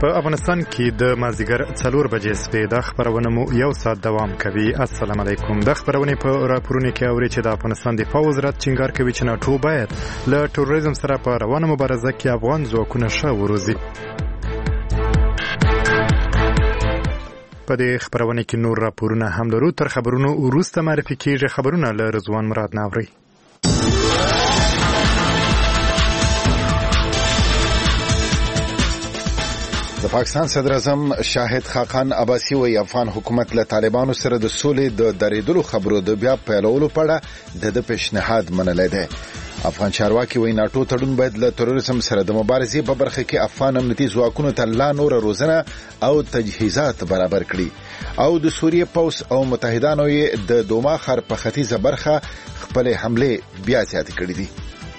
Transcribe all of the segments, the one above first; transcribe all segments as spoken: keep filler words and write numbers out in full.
په افغانستان کې د مازدیګر څلور بجې سپې د خبرونه مو یو ساعت دوام کوي. السلام علیکم. د خبرونه په راپورونو کې اوري چې د افغانستان دفاع وزارت ټینګار کوي چې ناټو باید له تروریزم سره په روانه مبارزه کې افغان ځواکونه ښه وروزي. په دې خبرونه کې نور راپورونه هم لرو. تر خبرونو وروسته معرفي کیږي خبرونه له رضوان مراد ناوري. د پاکستان صدر اعظم شاهد خاقان عباسي وایي افغان حکومت له طالبانو سره د سولې د درېدلو خبرو د بیا پیلولو په اړه د د پیشنهاد منلی دی. افغان چارواکي وایي ناټو تړون باید له تروریزم سره د مبارزې په برخه کې افغان امنیتي ځواکونو ته لا نوره روزنه او تجهیزات برابر کړي او د سوریې پوځ او متحدانو یې د دوما ښار په ختیځه برخه خپلې حملې بیا زیاتې کړې دي.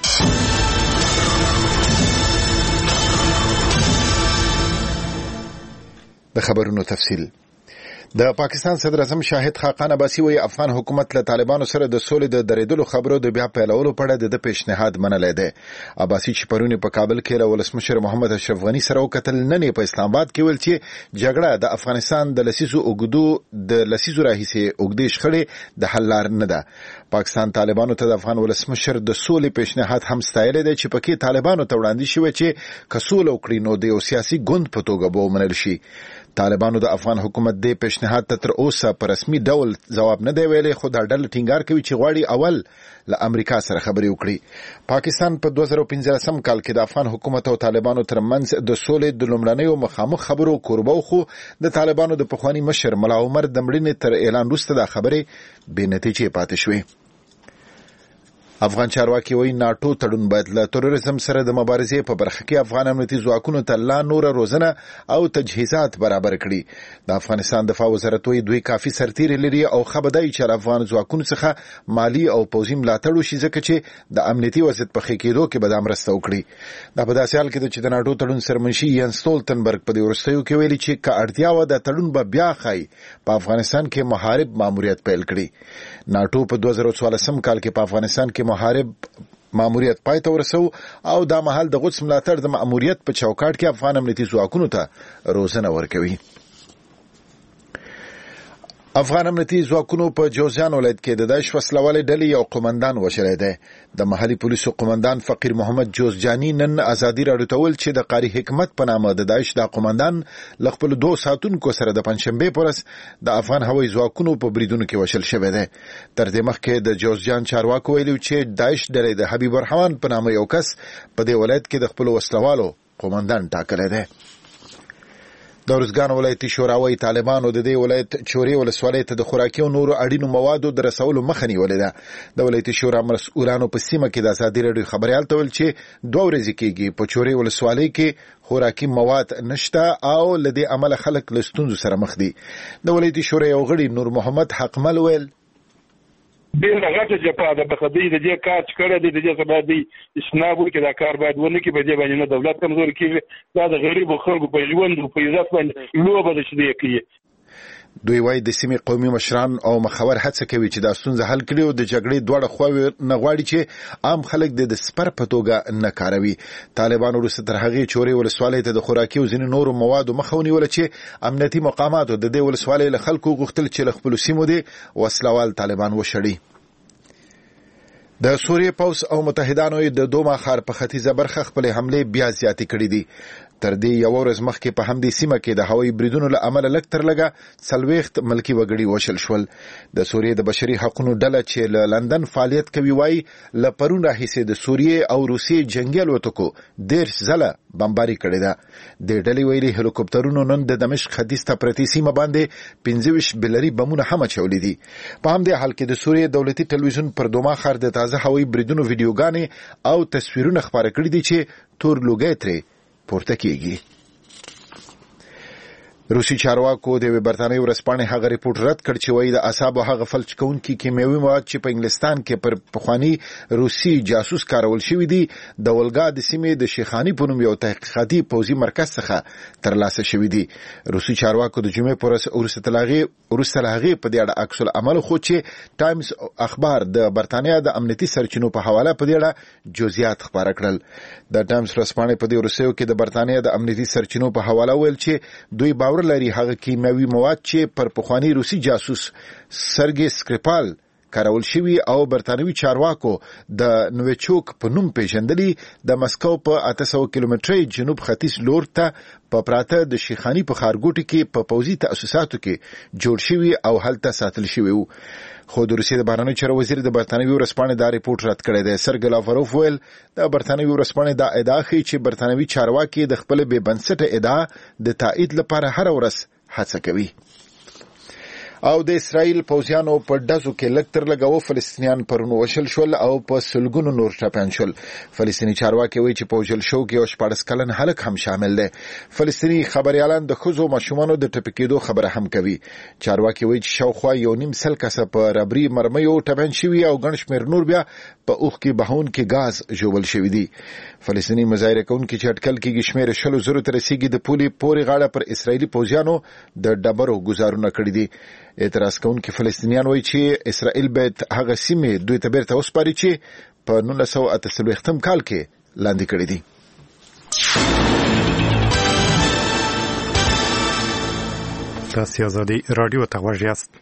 د خبرونو تفصیل. د پاکستان صدر اعظم شاهد خاقان عباسي وایي افغان حکومت له طالبانو سره د سولې د درېدلو خبرو د بیا پیلولو په اړه د پیشنهاد منلی دی. عباسي چې پرون په کابل کې له ولسمشر محمد اشرف غني سره وکتل، نن په اسلام آباد کې ویل چې جګړه د افغانستان د لسیزو اوږدو د لسیزو راهیسې اوږدې شخړې د حل لار نه ده. پاکستان طالبانو ته د افغان ولسمشر د سولې پیشنهاد هم ستایلی دی چې پکې طالبانو ته وړاندې شوی چې که سوله وکړي نو د یو سیاسي ګوند په توګه به ومنل شي. طالبانو د افغان حکومت د پیشنهاد ته تر اوسه په رسمي ډول ځواب نه دی ویلی، خو دا ډله ټینګار کوي چې غواړي اول له امریکا سره خبرې وکړي. پاکستان په دوه زره پنځلسم کال کې د افغان حکومت او طالبانو ترمنځ د سولې د لومړنیو مخامخ خبرو کوربه و، خو د طالبانو د پخواني مشر ملا عمر د مړینې تر اعلان وروسته دا خبرې بې نتیجې پاتې شوې. افغان چارواکي وایي ناټو تړون باید له تروریزم سره د مبارزې په برخه کې افغان امنیتي ځواکونو ته لا نوره روزنه او تجهیزات برابر کړي. د افغانستان دفاع وزارت وایي دوی کافي سرتیري لري او ښه به دی چې له افغان ځواکونو څخه مالي او پوځي ملاتړ وشي، ځکه چې د امنیتي وضعیت په ښه کېدو کې به دا مرسته وکړي. دا په داسې حال کې ده چې د ناټو تړون سرمنشي ینس ستولتنبرګ په دې وروستیو کې ویلي چې که اړتیا وه د تړون به بیا ښایي په افغانستان کې محارب ماموریت پیل کړي. ناټو په دوه زره څوارلسم کال کې په افغانستان کې محارب ماموریت پای ته ورسو او دا مهال د قدس ملاتړ د ماموریت په چوکاټ کې افغان امنیتي ځواکونو ته روزنه ورکوي. افغان امنیتي ځواکونو په جوزجان ولایت کې د داعش وسلوالې ډلې یو قومندان وژلی دی. د محلي پولیسو قومندان فقیر محمد جوزجاني نن ازادي راډیو ته ویل چې د قاری حکمت په نامه د داعش دا قومندان له خپلو دوو ساتونکو سره د پنجشنبې په ورځ د افغان هوایي ځواکونو په بریدونو کې وژل شوی دی. تر دې مخکې د جوزجان چارواکو ویلي چې داعش ډلې د حبیب الرحمن په نامه یو کس په دې ولایت کې د خپلو وسلوالو قومندان ټاکلی دی. د ارزګان ولایتي شورا وایي طالبانو د دې ولایت چورې ولسوالۍ ته د خوراکي او نورو اړینو موادو د رسولو مخه نیولې ده. د ولایتي شورا مسؤلانو په سیمه کې د ازادي راډیو خبریال ته ویل چې دوه ورځې کېږي په چورې ولسوالۍ کې خوراکي مواد نشته او له دې امله خلک له ستونزو سره مخ دي. د ولایتي شورا یو غړي نور محمد حقمل ویل ډېره غټه جپا ده په خدای د دې کار چې کړی دی د دې سبا دی اسناب وکړي دا کار باید ونه کړي، په دې باندې نه دولت کمزوري کېږي، دا د غریبو خلکو په ژوند او په عزت باندې لوبه ده چې دی کوي. دوی وایي د سیمې قومي مشران او مخور هڅه کوي چې دا ستونزه حل کړي او د جګړې دواړه خواوې نه غواړي چې عام خلک د سپر په توګه نه کاروي. طالبان وروسته تر هغې چورې ولسوالۍ ته د خوراکي او ځینې نورو موادو مخه ونیوله چې امنیتي مقاماتو د دې ولسوالۍ له خلکو غوښتل چې له خپلو سیمو دې وسلوال طالبان وشړي. د سوریې پوځ او متحدانو د دوما ښار په ختیځه برخه خپلې حملې بیا زیاتې کړې دي. تر دې یو ورځ مخکې په همدې سیمه کې د هوایي بریدونو له امله لږ تر لږه څلوېښت ملکي وګړي وشل شول. د سوریې د بشري حقونو ډله چې له لندن فعالیت کوي وایي له پرون راهیسې د سوریې او روسیې جنګي الوتکو دېرش ځله بمباري کړې ده. د ډلې ویلي هلیکوپټرونو نن د دمشق ختیځ ته پرتې سیمه باندې پنځه ویشت بلري بمونه هم اچولي دي. په همدې حال کې د سوریې دولتي ټلویزیون پر دوما ښار د تازه هوایي بریدونو ویډیوګانې او تصویرونه خپاره کړي دي چې تور لوګی ترې پورته کیږي. روسي چارواکو د برتانوي ورځپاڼې هغه ریپورت رد کړ چې وایي د اعصابو هغه فلج کوونکي کیمیاوي مواد چې په انګلستان کې پر پخوانی روسي جاسوس کارول شوی دي د ولګا د سیمې د شیخانی په نوم یو تحقیقاتي پوځي مرکز څخه ترلاسه شوی دي. روسي چارواکو د جمعې پر ورځ ورسته لاغي ورسته لاغي په دې اړه عکس العمل خو چې ټایمز اخبار د برتانیا د امنیتي سرچینو په حواله په دې اړه جزئیات خبره کړل. د ټایمز ورځپاڼې په دې ورسېو کې د برتانیا د امنیتي سرچینو په حواله ویل چې دوی باور لري هغه کیمیاوي مواد چې پر پخوانی روسي جاسوس سرګي سکریپال کارول شوی او برتانوي چارواکو د نووچوک په نوم پیژندلي د مسکو په اته سوه کیلومتري جنوب ختیځ لور ته په پراته د شیخانی په خارګوټي کې په پوځي تاسیساتو کې جوړ شوی او هلته ساتل شوی وو. خو د روسیې د بهرنیو چارو وزیر د برتانوي ورځپاڼې دا ریپورت رد کړی دی. سرګي لاوروف ویل د برتانوي ورځپاڼې دا ادعا کوي چې برتانوي چارواکي د خپل بې بنسټه ادعا د تایید لپاره هر ورځ هڅه کوي. او د اسرائیل پوځیانو په داسو کې لکتر لګاو فلسطینیان پرون وشل شول او په سلګونو نور ټاپان شول. فلسطینی چارواکي وایي چې په وشل شو کې او شپږ کلن هلک هم شامل دي. فلسطینی خبريالان د خزو ماشومانو د ټپکېدو خبره هم کوي. چارواکي وایي چې شاوخوا یو نیم سل کسه په ربري مرمیو ټاپان شوی او ګڼ شمېر نور بیا په اوخ کې بهون کې غاز جوړول شوی دي. فلسطینی مظاهره کوونکي چې اټکل کې شمېر شلو زرو تر رسیدي د پولي پوري غاړه پر اسرائیلي پوځیانو د ډبرو گزارونه کړی دي. اعتراض کوونکي فلسطینیان وایي چې اسرائیل باید هغه سیمې دوی ته بیرته وسپاري چې په نولس سوه اته څلوېښتم کال کې لاندې کړي دي. تاسو آزادي رادیو ته غوږ یاست.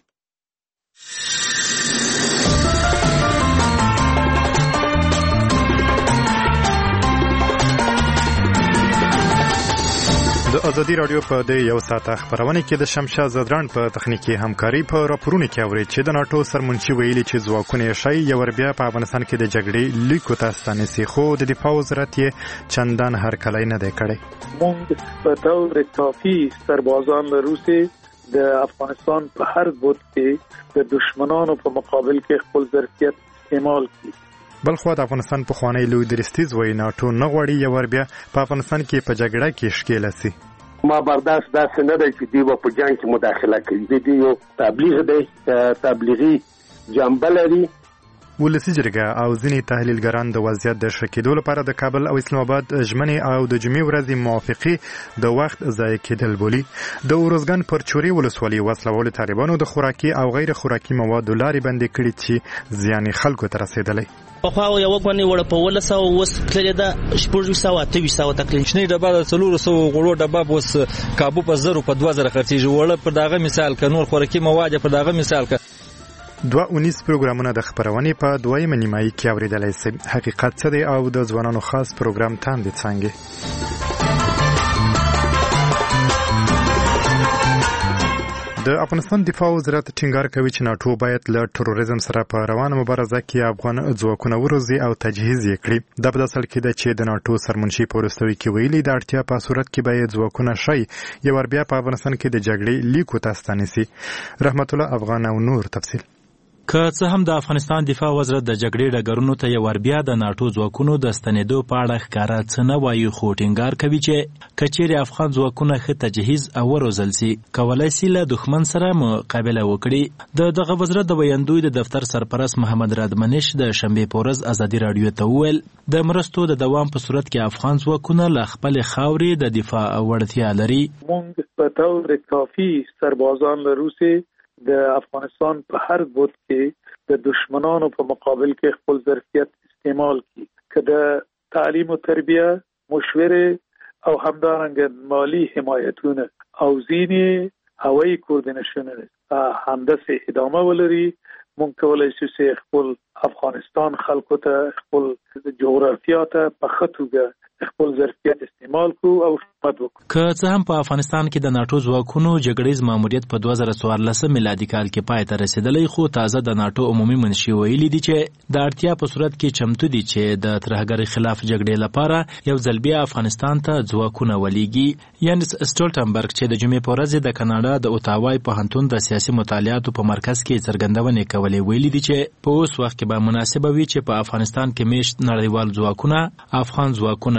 د ازادي رادیو په د یو ساعت خبرونه کې د شمشاد زدران په تخنیکی همکاري په راپورونه کې اوري چې د ناتو سرمنشي ویلي چې ځواکونه شي یو بیا په افغانستان کې د جګړې لیکو تاسو سي خو د دفاع وزارت یې چندان هر کله نه دی کړی. موږ په طور کافي سربازان روسي د افغانستان په هر بود کې د دشمنانو په مقابل کې خپل ظرفیت استعمال کړي. بلخو د افغانستان په خوانی لوی درستیز وای ناتو نه غوړي یو بیا په افغانستان کې په جګړه کې شکیل سي. ما برداشت داسې نه دی چې دی په جنگ کې مداخله کوي. دی یو تبلیغ دی، تبلیغي جنبه لري. ولسی جرګه او ځینې تحلیلګران د وضعیت د شکیدو لپاره د کابل او اسلام آباد ژمنې او د جمعې ورځې موافقي د وخت ضایع کېدل بولي. د اورزګان پر چوري ولسوالۍ وسلوال طالبانو د خوراکي او غیر خوراکي موادو لارې بندې کړې چې زیان خلکو ته رسیدلې. په خو یو وګونی وړ په ولسو وس کړل دا شپږ سو اته سو تکلیف شنه ډبه د څلور سو غړو ډبه بوس کابو په زرو په دوه زره خرڅیږي. وړ په داغه مثال ک نور خوراکي مواد په داغه مثال ک دوه اونیس پروګرامونه د خبرونې په دویمه نیمایي کې اوریدلای شي. حقیقت څه دی او د ځوانانو خاص پروګرام تاندې څنګه. د افغانستان دفاع وزارت ټینګار کوي چې ناتو باید له تروریزم سره په روانه مبارزه کې افغان ځواکونه وروزي او تجهیز یې کړي. د په اصل کې د چې د ناتو سرمنشي پورستوي کې ویلي د اړتیا په صورت کې باید ځواکونه شي یو بیا په افغانستان کې د جګړې لیکو تاسو سي. رحمت الله افغان او نور تفصیل. که څه هم د افغانستان دفاع وزارت د جګړې ډګرونو ته یو بیا د ناتو ځواکونو د ستنېدو په اړه ښکاره څه نه وایي، خو ټینګار کوي چې که چیرې افغان ځواکونه ښه تجهیز او وروزل سي کولی سي له دښمن سره مقابله وکړي. د دغه وزارت د ویاندوی د دفتر سرپرست محمد رادمنش د شنبې په ورځ ازادي راډیو ته وویل د مرستو د دوام په صورت کې افغان ځواکونه له خپلې خاورې د دفاع وړتیا لري. موږ په طور کافي سربازان روسي د افغانستان په هر بود کې د دشمنانو په مقابل کې خپل ظرفیت استعمال کړي. که د تعلیم او تربیه، مشوره او همدارنګه مالی حمایتونه او ځینې هوایي کوردینیشنونه همداسې ادامه ولري، موږ کولی شو چې خپل افغانستان خلکو ته خپل جغرافیا ته په ښه توګه خپل ظرفیت استعمال کو او خدمت وکړو. که څه هم په افغانستان کې د ناتو ځواکونو جګړیز ماموریت په دوه زره څوارلس میلادي کال کې پای ته رسیدلی، خو تازه د ناتو عمومي منشي ویلي دي چې د اړتیا په صورت کې چمتو دي چې د ترهګرۍ خلاف جګړې لپاره یو ځل بیا افغانستان ته ځواکونه ولېږي. یانس سټولټنبرګ چې د جمعې په ورځ د کاناډا د اوټاوای پوهنتون د سیاسي مطالعاتو په مرکز کې څرګندونې کولې ویلي دي چې په اوس وخت کې به مناسبه وي چې په افغانستان کې میشت نړیوال ځواکونه افغان ځواکونه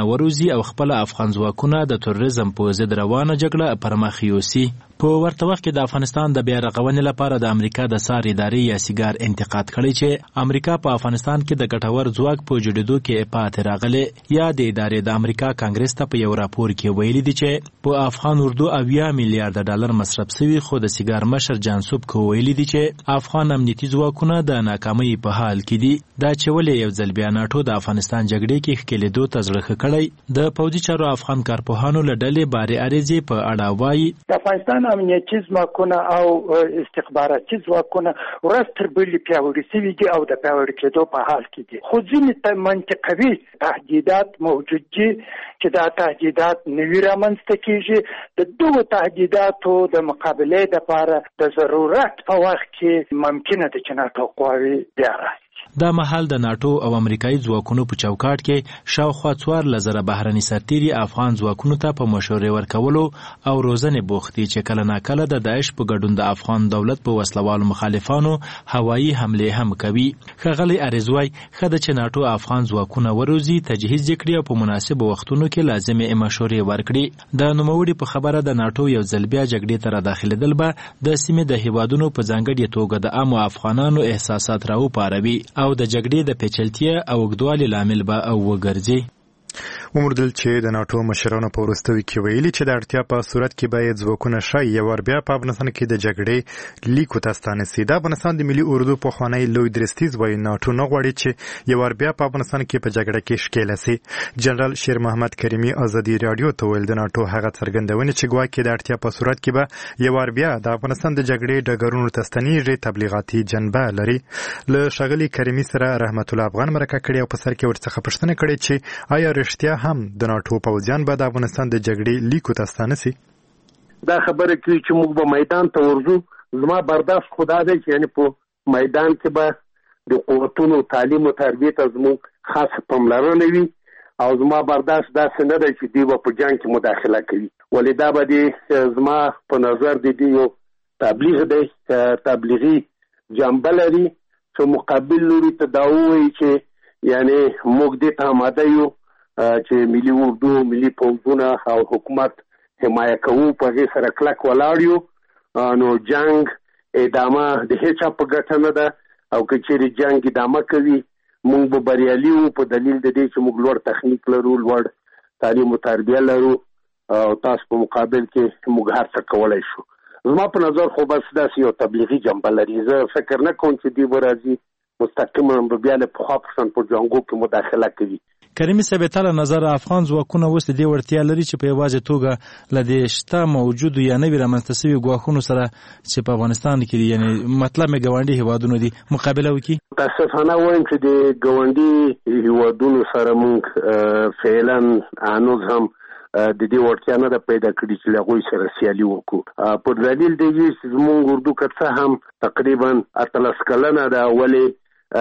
نه وروزي او خپل افغان ځواکونه د تروریزم په ضد روانه جګړه پر مخ یوسي. په ورته وخت کې د افغانستان د بیا رغونې لپاره د امریکا د سار ادارې یا سیګار انتقاد کړی چې امریکا په افغانستان کې د ګټور ځواک په جوړېدو کې پاتې راغلی. یا د ادارې د امریکا کانګرس ته په یو راپور کې ویلي دي چې په افغان اردو اویا میلیارډ ډالر مصرف شوي، خو د سیګار مشر جانسوب کو ویلي دي چې افغان امنیتي ځواکونه د ناکامۍ په حال کې دي. دا چې ولې یو ځل بیا ناټو د افغانستان جګړې کې ښکېلېدو ته زړه ښه کړی. د پوځي چارو افغان کارپوهانو له ډلې بارې اریزې په اړه وایي د افغانستان امنیتي ځواکونه او استخباراتي ځواکونه ورځ تر بلې پیاوړي شوي دي او د پیاوړي کېدو په حال کې دي. خو ځینې منطقوي تهدیدات موجود دي چې دا تهدیدات نوي رامنځته کېږي. د دغو تهدیداتو د مقابلې دپاره د ضرورت په وخت کې ممکنه ده چې ناټو قواوې بیا راشي. دا مهال د ناټو او امریکایي ځواکونو په چوکاټ کې شاوخوا څوارلس زره بهرني سرتیري افغان ځواکونو ته په مشورې ورکولو او روزنې بوخت دي چې کله ناکله د داعش په ګډون د افغان دولت په وسلوالو مخالفانو هوایي حملې هم کوي. ښاغلی اریزوی ښه ده چې ناټو افغان ځواکونه وروزي، تجهیز یې کړي او په مناسبو وختونو کې لازمې مشورې ورکړي. د نوموړي په خبره د ناټو یو ځل بیا جګړې ته راداخلېدل به د سیمې د هیوادونو په ځانګړې توګه د عامو افغانانو احساسات راوپاروي او د جګړې د پیچلتیا او اوږدوالي لامل به وګرځي. وموندل چې د ناټو مشرانو په وروستیو کې ویلي چې د اړتیا په صورت کې باید ځواکونه شای یو ور بیا په افغانستان کې د جګړې لیکو ته ستانه سي. د افغانستان د ملي اردو پخوانی لوی درستیز وایي ناټو نه غواړي چې یو ور بیا په افغانستان کې په جګړه کې ښکېله سي. جنرال شیر محمد کریمي ازادي رادیو ته ویل د ناټو هغه څرګندونې چې ګواکې د اړتیا په صورت کې به یو ور بیا د افغانستان د جګړې ډګرونو ته ستنېږي تبلیغاتي جنبه لري. له ښاغلي کریمي سره رحمت الله افغان مرکه کړې او په سر کې ورڅخه پوښتنه کړې چې آیا رښتیا هم د ناټو پوځیان به د افغانستان د جګړې لیکو ته ستانه سي؟ دا خبره کوي چې موږ به میدان ته ورځو. زما برداشت خدا دی چې یعنی په میدان کې به د قوتونو تعلیم او تربیې ته زموږ خاص پاملرنه وي او زما برداشت داسې نه دی چې دوی به په جنګ کې مداخله کوي. ولې دا به د زما په نظر د دوی یو تبلیغ دی، تبلیغي جنبه لري چې مقابل لوري ته دا ووایي چې یعنی موږ دې ته آماده یو چې ملي اردو، ملي پوځونه او حکومت حمایه کوو، په هغې سره کلک ولاړ یو. نو جنګ ادامه د هیچا په ګټه نه ده او که چیرې جنګ ادامه کوي موږ به بریالي وو په دلیل د دې چې موږ لوړ تخنیک لرو، لوړ تعلیم او تربیه لرو او تاسو په مقابل کې موږ هر څه کولی شو. زما په نظر خو بس داسې یو تبلیغي جنبه لري. زه فکر نه کوم چې دوی به راځي مستقیما به بیا له پخوا په شان په جنګو کې مداخله کوي. کریمي صاحب تعالی نظر افغان ځواکونه اوس د دې وړتیا لري چې په یوازې توګه له دې شته موجودو یا نوي رامنځته شوي ګواښونو سره چې په افغانستان کې دي، یعنی مطلب مې ګاونډي هیوادونو دي، مقابله وکړي؟ متاسفانه وایم چې د ګاونډي هیوادونو سره موږ فعلا هنوز هم د دې وړتیا نه ده پیدا کړې چې له هغوی سره سیالي وکړو. په دلیل دی چې زموږ اردو که څه هم تقریبا اتلس کلنه ده، ولې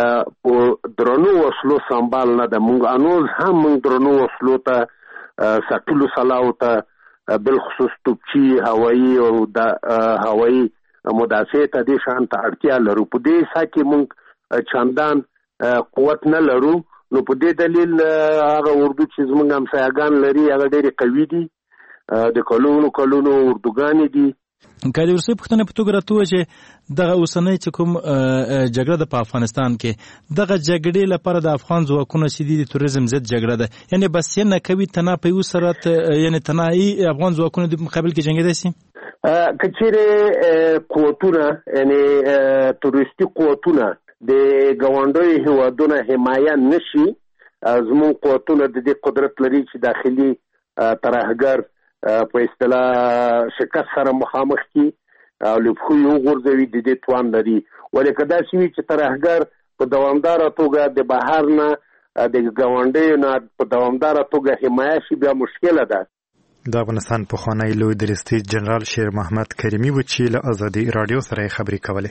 په درنو وسلو سنبال نه ده. موږ انوز هم موږ درنو وسلو ته ساتلو سلاو ته بالخصوص توپچي، هوایي او د هوایي مدافع ته دې شان ته اړتیا لرو. په دې سا کې موږ چندان قوت نه لرو. نو په دې دلیل هغه اردو چې زموږ همسایه‌ګان لري هغه ډېرې قوي دي، د کلونو کلونو اردوګانې دي. که د وروستۍ پوښتنې په توګه راته ووایه چې دغه اوسنۍ چې کوم جګړه ده په افغانستان کې، دغه جګړې لپاره د افغان ځواکونه چې دي د تروریزم ضد جګړه ده، یعنې بسیه نه کوي تنها په یو صورت یعنې تنهایي افغان ځواکونه د مقابل کې جنګېدی شي؟ که چیرې قوتونه یعنې تروریستي قوتونه د ګاونډیو هیوادونه حمایه نشي، زموږ قوتونه د دې قدرت لري چې داخلي ترهګر په اصطلاح شکست سره مخامخ کی او لپخو یو غورځوي، د دې توان لري. ولې که داسې وي چې ترهګر په دوامداره توګه د بهر نه د ګاونډیو نه په دوامداره توګه حمایه شي بیا مشکله ده. د افغانستان پخوانی لوی درستیز جنرال شیر محمد کریمي و چې له ازادي رادیو سره خبرې کولې.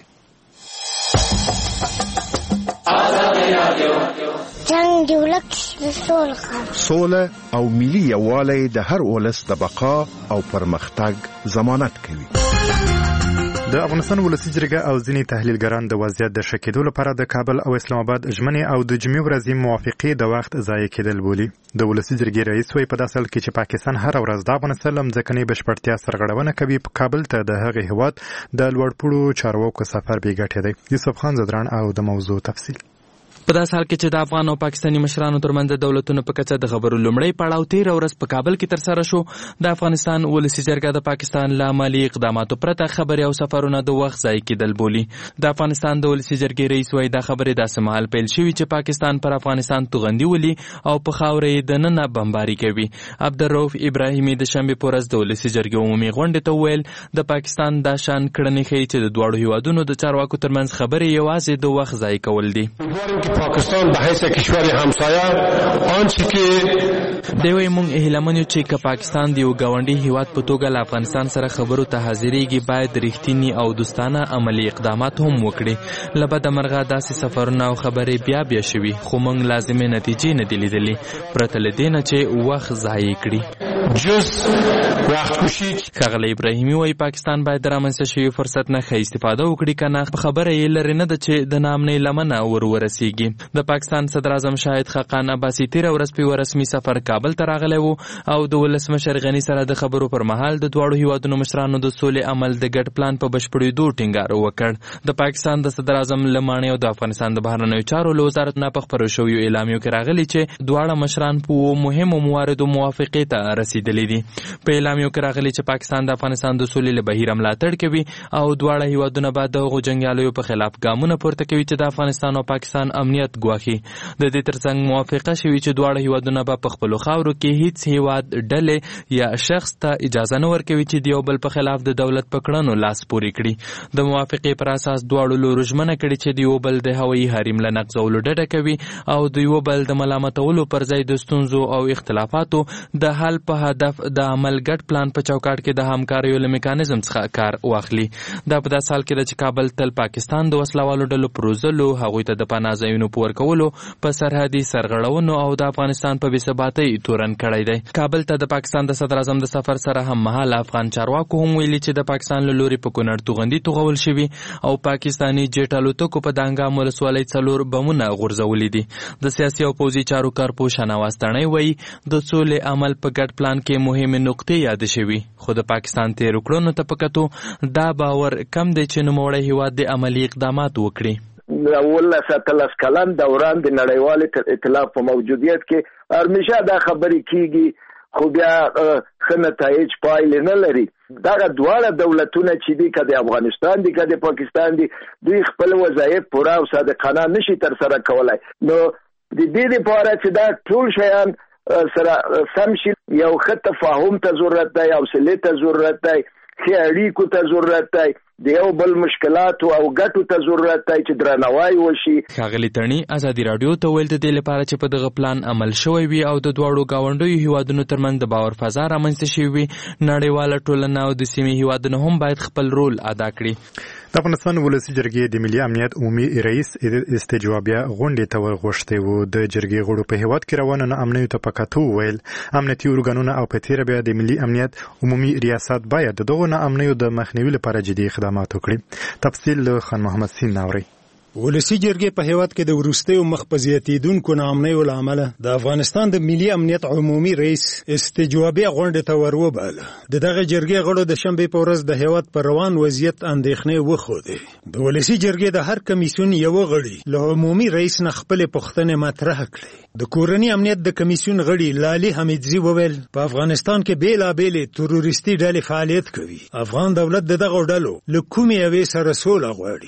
جنگ دی ولک د سوله خبر سوله او ملي یووالی د هر ولس د بقا او پرمختګ ضمانت کوي. د افغانستان ولسي جرګه او ځینې تحلیلګران د وضعیت د ښه کېدو لپاره د کابل او اسلام آباد ژمنې او د جمعې ورځې موافقې د وخت ضایع کېدل بولي. د ولسي جرګې رئیس وایي په داسې حال کې چې پاکستان هره ورځ د افغانستان له ځمکنۍ بشپړتیا سرغړونه کوي، کابل ته د هغې هېواد د لوړپوړو چارواکو سفر بې ګټې دی. یوسف خان زدران او د موضوع تفصیل. په داسې حال کې چې د افغان او پاکستاني مشرانو ترمنځ د دولتونو په کچه د خبرو لومړی پړاو تېره ورځ په کابل کې ترسره شو، د افغانستان ولسي جرګه د پاکستان له عملي اقداماتو پرته خبرې او سفرونه د وخت ضایع کېدل بولي. د افغانستان د ولسي جرګې رئیس وایي دا خبرې داسې مهال پیل شوي چې پاکستان پر افغانستان توغندي ولي او په خاوره یې دننه بمباري کوي. عبدالرؤف ابراهیمي د شنبې په ورځ د ولسي جرګې عمومي غونډې ته وویل د پاکستان دا شان کړنې ښیي چې د دواړو هېوادونو د چارواکو ترمنځ خبرې یوازې د وخت ضایع کول دي. پاکستان به حیث کشور همسایه آنچه که دی وایي موږ هیله یو چې که پاکستان د یو ګاونډي هیواد په توګه له افغانستان سره خبرو ته حاضرېږي باید رښتیني او دوستانه عملي اقدامات هم وکړي. له بده مرغه داسې سفرونه او خبرې بیا بیا شوي خو موږ لازمې نتیجې نه دي لیدلې پرته له دې نه چې وخت ضایع کړي. جز وخت کشي. ښاغلی ابراهیمي وایي پاکستان باید د رامنځته شوي فرصت نه ښه استفاده وکړي که نه په خبره یې لرې نه ده چې د ناامنۍ لمنه ور ورسېږي. د پاکستان صدر اعظم شاهد خاقان عباسي تېره ورځ په یوه رسمي سفر کابل ته راغلی و او د ولسمشر غني سره د خبرو پر مهال د دواړو هیوادونو مشرانو د سولې عمل د ګډ پلان په بشپړېدو ټینګار وکړ. د پاکستان د صدر اعظم لمانې او د افغانستان د بهرنیو چارو له وزارت نه په خپرو شویو اعلامیو کې راغلي چې دواړه مشران په مهمو مواردو موافقې ته رسېدلي دي. په اعلامیو کې راغلي چې پاکستان د افغانستان د سولې له بهیره ملاتړ کوي او دواړه هیوادونه به د هغو جنګیالیو په خلاف ګامونه پورته کوي چې د افغانستان او پاکستان امنیت ګواښي. د دې ترڅنګ موافقه شوې چې دواړه هیوادونه به په خپلو خاورو کې هیڅ هیواد ډلې یا شخص ته اجازه نه ورکوي چې د یو بل په خلاف د دولت په کړنو لاس پورې کړي. د موافقې پر اساس دواړو لورو ژمنه کړې چې د یو بل د هوایي حریم له نقضولو ډډه کوي او د یو بل د ملامتولو پر ځای د ستونزو او اختلافاتو د حل په هدف د عمل ګډ پلان په چوکاټ کې د همکاریو له میکانیزم څخه کار واخلي. دا په داسې حال کې ده چې کابل تل پاکستان د وسلوالو ډلو پروزلو، هغوی ته د پناه ځایونو په ورکولو، په سرحدي سرغړونو او د افغانستان په بېثباتۍ تورن کړی دی. کابل ته د پاکستان د صدر اعظم د سفر سره هم مهاله افغان چارواکو هم ویلي چې د پاکستان له لوري په کونړ توغندي توغول شوي او پاکستاني جیټ الوتکو په دانګام ولسوالۍ څلور بمونه غورځولي دي. د سیاسي او پوځي چارو کارپوه شاهنواز تڼۍ وایي د سولې عمل په ګډ پلان کې مهمې نقطې یادې شوي خو د پاکستان تېرو کړنو ته په کتو دا باور کم دی چې نوموړی هیواد د عملي اقدامات وکړي. ولس اتلس کلن دوران د نړیوال ائتلاف په موجودیت کې همیشه دا خبرې کیږي خو بیا ښه نتایج پایلې نه لري. دغه دواړه دولتونه چې دي که د افغانستان دي که د پاکستان دي دوی خپل وظایف پوره او صادقانه نشي ترسره کولی. نو د دې لپاره چې دا ټول شیان سره سم شي یو ښه تفاهم ته ضرورت دی، حوصلې ته ضرورت دی، ښې اړیکو ته ضرورت دی، د یو بل مشکلاتو او ګټو ته ضرورت دی چې درناوی وشي. ښاغلي تڼۍ ازادي راډیو ته ویل د دې لپاره چې په دغه پلان عمل شوی وي او د دواړو ګاونډیو هیوادونو ترمنځ د باور فضا رامنځته شوې وي، نړیواله ټولنه او د سیمې هیوادونه هم باید خپل رول ادا کړي. د افغانستان ولسي جرګې د ملي امنیت عمومي رئیس استجوابیه غونډې ته ورغوښتی و. د جرګې غړو په هیواد کې روانو ناامنیو ته په کتو وویل امنیتي ارګانونه او په تېره بیا د ملي امنیت عمومي ریاست باید د دغو ناامنیو د مخنیوي لپاره جدي اقدامات وکړي. تفصیل له خان محمد سین ناوري. ولسي جرګې په هیواد کې د وروستیو مخ په زیاتېدونکو ناامنیو له امله د افغانستان د ملي امنیت عمومي رئیس استجوابیه غونډې ته ور وباله. د دغه جرګې غړو د شنبې په ورځ د هیواد پر روان وضعیت اندېښنې وښودې. د ولسي جرګې د هر کمیسیون یوه غړي له عمومي رئیس نه خپلې پوښتنې مطرح کړې. د کورني امنیت د کمیسیون غړي لالي حمیدزي وویل په افغانستان کې بېلابېلې تروریستي ډلې فعالیت کوي. افغان دولت د دغو ډلو له کومې یوې سره سوله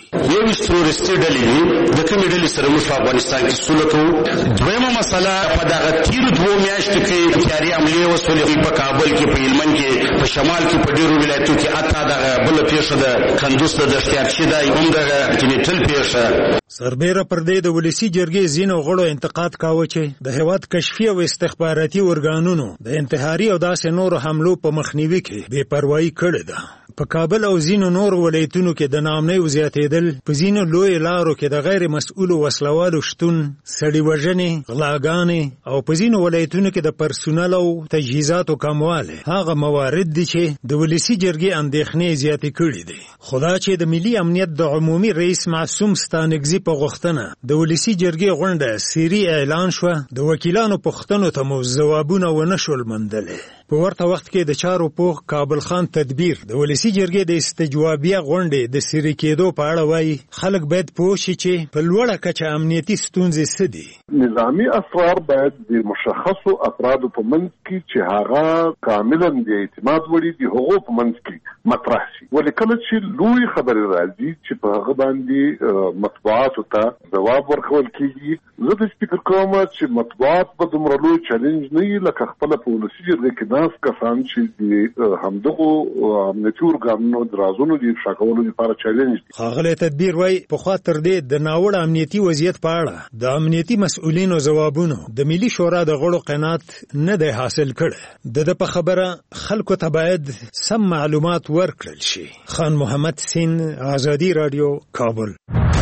غواړي. د کومې ډلې سره موږ په افغانستان کې سوله کوو. دویمه مسله په دغه تیرو دوو میاشتو کې تیاري حملې وسولې په کابل کې، په هلمند کې، په شمال کې، په ډېرو ولایتو کې، حتی دغه بله پیښه د کندوز د دښتیارچي دی هم دغه جنیټل پیښه. سربیره پر دې د ولسي جرګې ځینو غړو انتقاد کاوه چې د هیواد کشفي او استخباراتي ارګانونو د انتحاري او داسې نورو حملو په مخنیوي کې بې پروایي کړې ده. په کابل او ځینو نور ولایتونو کې د ناامنیو زیاتېدل په ځینو لوی لارو چارو کې د غیر مسؤلو وسلوالو شتون، سړي وژنې، غلاګانې او په ځینو ولایتونو کې د پرسونل او تجهیزاتو کموالی هغه موارد دي چې د ولسي جرګې اندېښنې زیاتې کړي دي. خو دا چې د ملي امنیت د عمومي رئیس معصوم ستانکزي په غوښتنه د ولسي جرګې غونډه سیري اعلان شوه، د وکیلانو پوښتنو ته مو ځوابونه ونه شول موندلی. په ورته وخت کې د چارو پوه کابل خان تدبیر د ولسي جرګې د استجوابیه غونډې د سیري کېدو په اړه وایي خلک باید پوه شي چې په لوړه کچه امنیتي ستونزې څه دي. نظامي اسرار باید د مشخصو افرادو په منځ کې چې هغه کاملا د اعتماد وړي دي هغو په منځ کې مطرح شي. ولې کله چې لوی خبرې راځي چې په هغه باندې مطبوعاتو ته ځواب ورکول کېږي، زه د فکر کوم چې مطبوعات به دومره لوی چیلنج نه وي لکه خپله په ولسي جرګه کې ناست کسان چې د همدغو امنیتي ارګانونو د رازونو د افشا کولو لپاره چیلنج دي. ښاغلی تدبیر وایي پخوا تر دې د ناوړه امنیتي وضعیت په اړه د امنیتي مسؤلینو ځوابونو د ملي شورا د غړو قناعت نه دی حاصل کړی. د ده په خبره خلکو ته باید سم معلومات ورکړل شي. خان محمد سین، آزادي راډیو، کابل.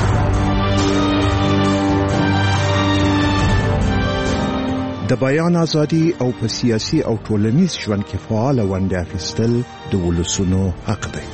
د بیان ازادي او په سیاسي او ټولنیز ژوند کې فعال ونډه اخیستل د ولسونو حق دی.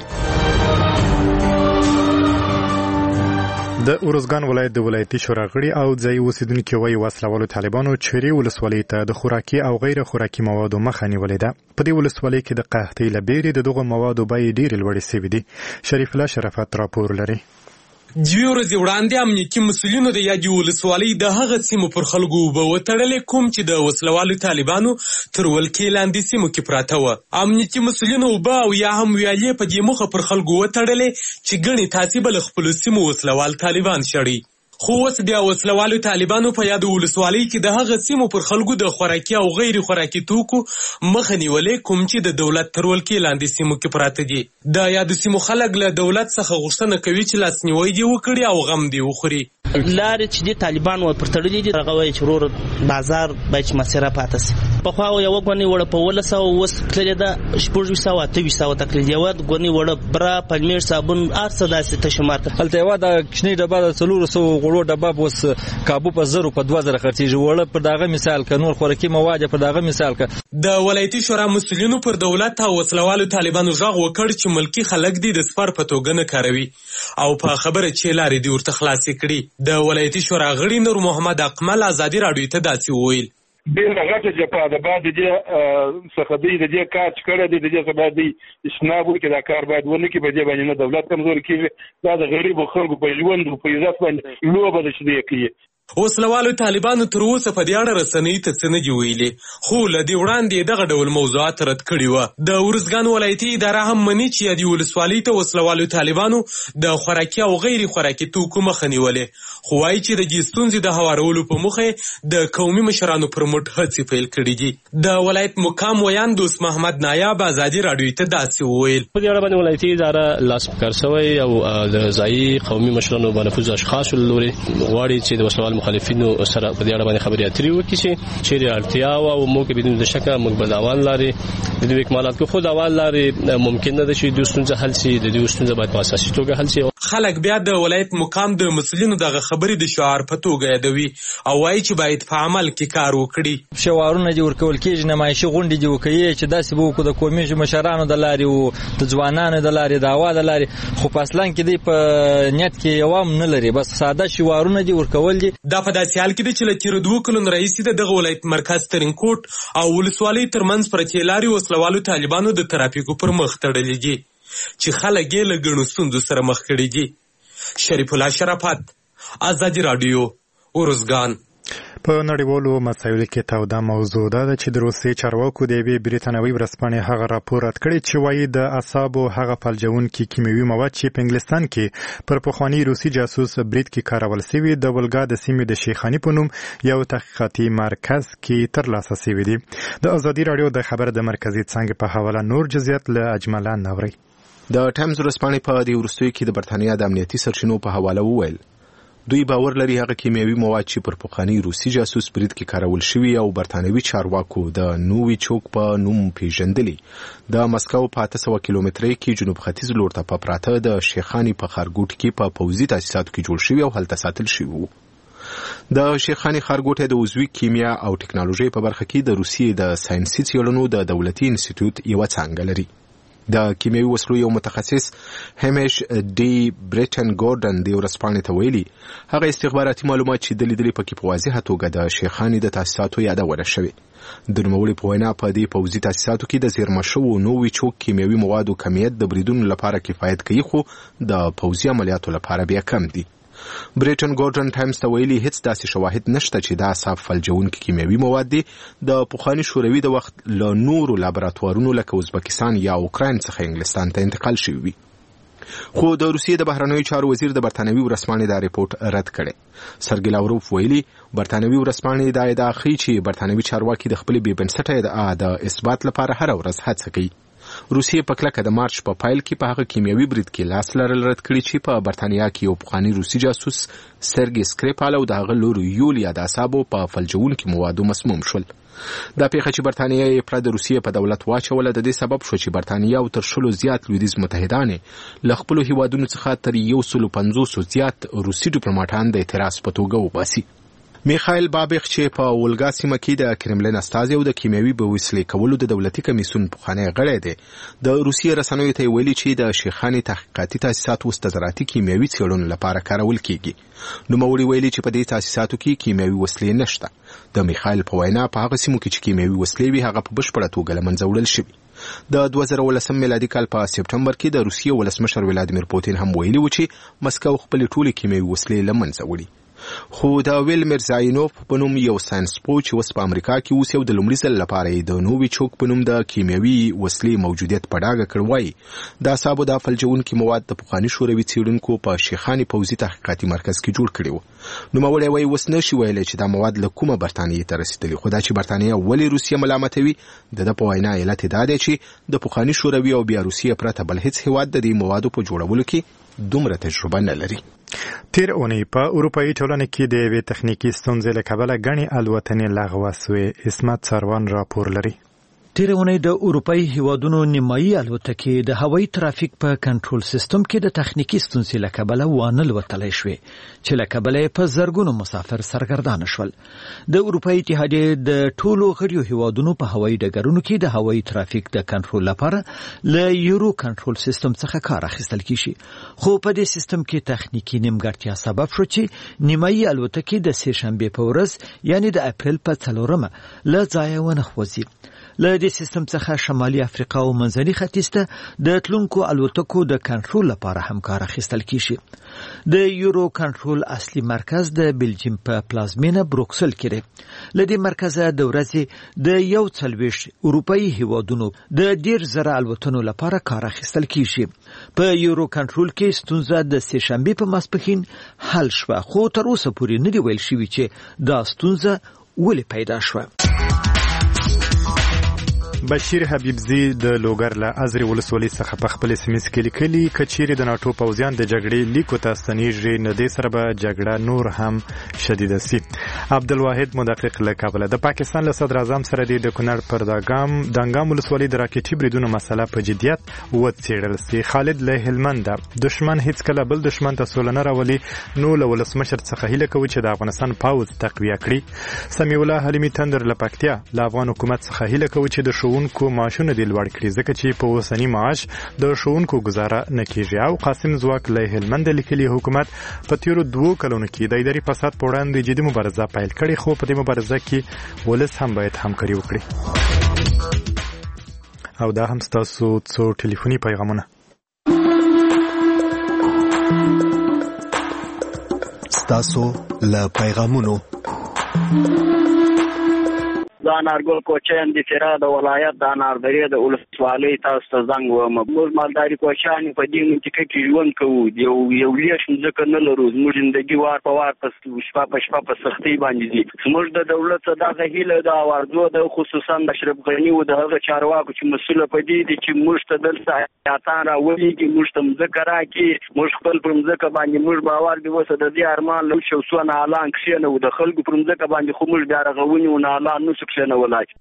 د ارزګان ولایت د ولایتي شورا غړي او ځایي اوسیدونکو وایي وسلوالو طالبانو چيري ولسوالۍ ته د خوراکي او غیر خوراکي موادو مخه نیولې ده. په دې ولسوالۍ کې د قحطۍ له بیرې د دغو موادو بیې ډېرې لوړې سوي دي. شریف الله شرافت راپور لري. دوی ورځې وړاندې امنیتي مسؤلینو د یادې ولسوالۍ د هغه سیمو پر خلکو اوبه وتړلې کوم چې د وسلوالو طالبانو تر ولکې لاندې سیمو کې پراته وه. امنیتي مسؤلینو اوبه او یا هم ویالې په دې موخه پر خلکو وتړلې چې ګڼې تاسې به له خپلو سیمو وسلوال طالبان شړي. خو اوس بیا وسلوالو طالبانو په یادو ولسوالۍ کې د هغه سیمو پر خلکو د خوراکي او غیر خوراکي توکو مخه نیولې کوم چې د دولت تر ولکې لاندې سیمو کې پراته دي. د یادو سیمو خلک له دولت څخه غوښتنه کوي چې لاسنیوی دې وکړي او غم دې وخوري. لارې چې دې طالبان ور پر تړلې دي هغه وایي چې ورور بازار باید چې مسیره پاته سي. پخوا یوه ګونۍ وړه په اوولس سوه اوس تللې ده شپږ ویشت سوه اته ویشت سوه تقریبا. یوه ګونۍ وړه بره پلمیر صابون هر څه داسې تشمار ته هلته یوه د کوچنۍ ډبه د څلورو سوو غوړو ډبه اوس کابو په زرو په دوه زره خرڅېږي. وړه پر دغه مثال که نور خوراکي مواد پر دغه مثال که د ولایتي شورا مسؤلینو پر دولت او وسلوالو طالبانو غږ وکړ چې ملکي خلک دې د سپر په توګه نه کاروي او په خبره چې لارې دې ورته خلاصې کړي. د ولایتي شورا غړي نور محمد اقمل آزادي راډیو ته داسې وویل. ډېره غټه جبهه ده باید د دې څخه دوی د دې کار چې کړی دی د دې څخه باید دوی اجتناب وکړي. دا کار باید ونه کړي. په دې باندې نه دولت کمزوري کېږي، دا د غریبو خلکو په ژوند او په عزت باندې لوبه ده چې دوی کوي. وسلوالو طالبانو تر اوسه په دې اړه رسنۍ ته څه نه دي ویلي، خو له دې وړاندې دغه ډول موضوعات رد کړي وه. د ارزګان ولایتي اداره هم مني چې یادې ولسوالۍ ته وسلوالو طالبانو د خوراکي او غیر خوراکي توکو مخه نیولې، خو وایي چې د دې ستونزې د هوارولو په موخه د قومي مشرانو پر مټ هڅې پیل کړي دي. د ولایت مقام ویان دوست محمد نایاب آزادي راډیو ته داسې وویل. په دې اړه باندې ولایتي اداره لاس په کار شوی او د ځایي قومي مشرانو باندې نفوذ اشخاصو له لوري غواړي چې د وسلوال مخالفینو سره په دې اړه باندې خبرې اترې وکړي چې چیرې اړتیا او موږ بدون د شکه موږ به د اول لارې د دوی اکمالات کو خود اول لارې ممکن نه ده چې دوی ستونزه حل شي. د دوی ستونزه باید په اساسي توګه حل شي. خلک بیا د ولایت مقام د مسؤلینو دغه خبرې د شعار په توګه یادوي او وایي چې باید په عمل کې کار وکړي. شعارونه دې ورکول کېږي، نمایشي غونډې دې وکړي چې داسې به وکړو د قومي مشرانو د لارې او د ځوانانو د لارې د هوا د لارې، خو په اصلاً کې دوی په نیت کې یو هم نه لري، بس ساده شعارونه دې ورکول دي. دا په داسې حال کې دی چې له تېرو دوو کلونو راهیسې د دغه ولایت مرکز ترینکوټ او ولسوالۍ ترمنځ پرتې لارې وسلوالو طالبانو د ترافیکو پر مخ تړلې دي چې خلک یې له ګڼو ستونزو سره مخ کړي دي. شریف الله شرافت، آزادي راډیو، ارزګان. په نړیوالو مسایلو کې توده موضوع ده چې د روسیې چارواکو د یوې بریتانوي ورځپاڼې هغه راپور رد کړی چې وایي د اعصابو هغه فلجونکي کیمیاوي مواد چې په انګلستان کې پر پخواني روسي جاسوس برید کې کارول شوي د ولګا د سیمې د شیخاني په نوم یو تحقیقاتي مرکز کې ترلاسه شوي دي. د آزادي راډیو د خبر د مرکزي څانګې په حواله نور جزئیات له اجملا نوري. د ټایمز ورځپاڼې په دې وروستیو کې د برتانیا د امنیتي سرچینو په حواله وویل دوی باور لري هغه کیمیاوي مواد چې پر پخوانی روسي جاسوس برید کې کارول شوي او برتانوي چارواکو د نووي چوک په نوم پیژندلي د مسکو په اته سوه کیلومترۍ کې جنوب ختیځ لور ته په پراته د شیخاني په ښارګوټ کې په پوځي تاسیساتو کې جوړ شوي او هلته ساتل شوي وو. د شیخاني ښارګوټ د عضوي کیمیا او ټکنالوژي په برخه کې د روسیې د ساینسي څېړنو د دولتي انسټیټیوټ یوه څانګه لري. د کیمیاوي وسلو یو متخصص همیش ډي بریټن ګورډن د ورځپاڼې ته ویلي هغه استخباراتي معلومات چې د لیدلې پکې په واضحه توګه د شیخاني د تاسیساتو یادونه شوې. د نوموړي په وینا په دې پوځي تاسیساتو کې د زیرمه شوو نووي چوک کیمیاوي موادو کمیت د بریدونو لپاره کفایت کوي خو د پوځي عملیاتو لپاره بیا کم دي. بریټن ګورډن ټایمز ته ویلي هیڅ داسې شواهد نشته چې دا صاف فلجونکي کیمیاوي مواد دي د پخواني شوروي د وخت له نورو لابراتوارونو لکه ازبکستان یا اوکراین څخه انګلستان ته انتقال شوي وي. خو د روسیې د بهرنیو چارو وزیر د برتانوي ورځپاڼې دا ریپورت رد کړی. سرګی لاوروف ویلي برتانوي ورځپاڼې دا ادعا ښیي چې برتانوي چارواکي د خپلې بې بنسټه ادعا د اثبات لپاره هره ورځ هڅه کوي. روسیې په کلکه د مارچ په پایل کې په هغه کیمیاوي برید کې لاس لرل رد کړي چې په برتانیا کې یو پخوانی روسي جاسوس سرګی سکریپال او د هغه لور یولیا د اعصابو په فلجونکي موادو مسموم شول. دا پیښه چې برتانیا یې پرې د روسیې په دولت واچوله د دې سبب شو چې برتانیا او تر شلو زیات لویدیځ متحدان له خپلو هیوادونو څخه تر یو سلو پنځوسو زیات روسي ډیپلوماټان د اعتراض په توګه وباسي. میخایل بابیخ چې په ولګا سیمه کې د کرملین استازی او د کیمیاوي بوسلې کولو د دولتي کمیسیون پخوانی غړی دی د روسیې رسنیو ته ویلي چې د شیخاني تحقیقاتي تاسیسات اوس د زراعتي کیمیاوي څېړنو لپاره کارول کیږي. نوموړي ویلي چې په دې تاسیساتو کې کیمیاوي وسلې نشته. د میخایل په وینا په هغه سیمو کې چې کیمیاوي وسلې وي هغه په بشپړه توګه له منځه وړل شوي. د دوه زره ولسم میلادي کال په سپټمبر کې د روسیې ولسمشر ولادیمیر پوتین هم ویلي و چې مسکو خپلې ټولې کیمیاوي وسلې له منځه وړي. خو د ویلمر زاینوف په نوم یو ساينس پوه چې اوس په امریکا کې اوس یو د لومړي ځل لپاره د نووي چوک په نوم د کیمیاوي وسلې موجودیت په ډاګه کړ وایي دا اعصابو د فلجونکي مواد د پخواني شوروي څېړونکو په شیخاني پوځي تحقیقاتي مرکز کې جوړ کړي وو. نوموړی وایي اوس نشي ویلی چې دا مواد له کومه برتانیې ته رسېدلي خو دا چې برتانیا ولې روسیه ملامتوي د ده په وینا علت یې دا دی چې د پخواني شوروي او بیا روسیې پرته بل هیڅ هیواد د دې موادو په جوړولو کې دومره تجربه نه لري. تیر اونۍ په اروپایي ټولنه کې د یوې تخنیکي ستونزې له کبله ګڼې الوتنې لغوه سوې. اسمت سروان راپور لري. تیر اونۍ د اروپایي هیوادونو نیمایي الوتکې د هوایي ترافیک په کنټرول سیستم کې د تخنیکي ستونزې له کبله وانه الوتلی شوې چې له کبله یې په زرګونو مسافر سرګردانه شول. د اروپایي اتحادیې د ټولو غړیو هیوادونو په هوایي ډګرونو کې د هوایي ترافیک د کنټرول لپاره له یورو کنټرول سیستم څخه کار اخیستل کیږي خو په دې سیستم کې تخنیکي نیمګړتیا سبب شو چې نیمایي الوتکې د سې شنبې په ورځ یعنی د اپریل په څلورمه له ځایه ونښوځي. له دې سیستم څخه شمالي افریقا او منځني ختیځ ته د تلونکو الوتکو د کنټرول لپاره هم کار اخیستل کیږي. د یورو کنټرول اصلي مرکز د بلجیم په پلازمینه بروکسل کې دی. له دې مرکزه د ورځې د یو څلوېښت اروپایي هیوادونو د ډېر زره الوتنو لپاره کار اخیستل کیږي. په یورو کنټرول کې ستونزه د سې شنبې په ماسپښین حل شوه خو تر اوسه پورې نه دی ویل شوي چې دا ستونزه ولې پیدا شوه. بشیر حبیبزی د لوګر له ازرې ولسوالۍ څخه په خپل اس ام اس کې لیکلي کچېرې د ناټو پوځیان د جګړې لیکو ته ستنېږي نو دې سره به جګړه نور هم شدیده سي. عبدالواحد مدقق له کابله. د پاکستان له صدر اعظم سره د کونړ پر داګام دانګام ولسوالۍ د راکټي بریدونو مسله په جدیت وڅېړل سي. خالد له هلمند دشمن هیڅ کله بل دشمن ته سوله نه راولي نو له ولسمشر څخه هیله کوي چې د افغانستان پوځ تقویه کړي. سمیع الله حلیمي تندر له پکتیا له افغان حکومت څخه هیله کوي چې د ښوونکو معاشونه دې لوړ کړي ځکه چې په اوسني معاش د ښوونکو ګزاره نه کیږي. او قاسم ځواک له هلمند لیکلي حکومت په تیرو دوو کلونو کې د اداري فساد په وړاندې جدي مبارزه پیل کړې خو په دې مبارزه کې ولس هم باید همکاري وکړي. او دا هم ستاسو څو ټلیفوني پیغامونه. ستاسو له پیغامونو د انارګل کوچیان د فراه د ولایت د اناردرې د ولسوالۍ تاسو ته زنګ وم. موږ مالداري کوچیان په دې منطقه کې ژوند کوو. یو یو لیش ځکه نه لرو. زموږ ژوندګي وار په وار په شپه په شپه په سختۍ باندې دي. زموږ د دولت دغه هیله د اوارځو د خصوصا د اشرف غني او د هغه چارواکو چې مسؤل په دې دي چې موږ ته دلته حیاتان راولېږي، موږ ته مځکه راکړي، موږ خپل پر مځکه باندې موږ باور دی وسه د دې ارمان لو شو سو نه اعلان کښې نه د خلکو پر مځکه باندې خو موږ بیا رغونی او نه اعلان نو څه نه ولای.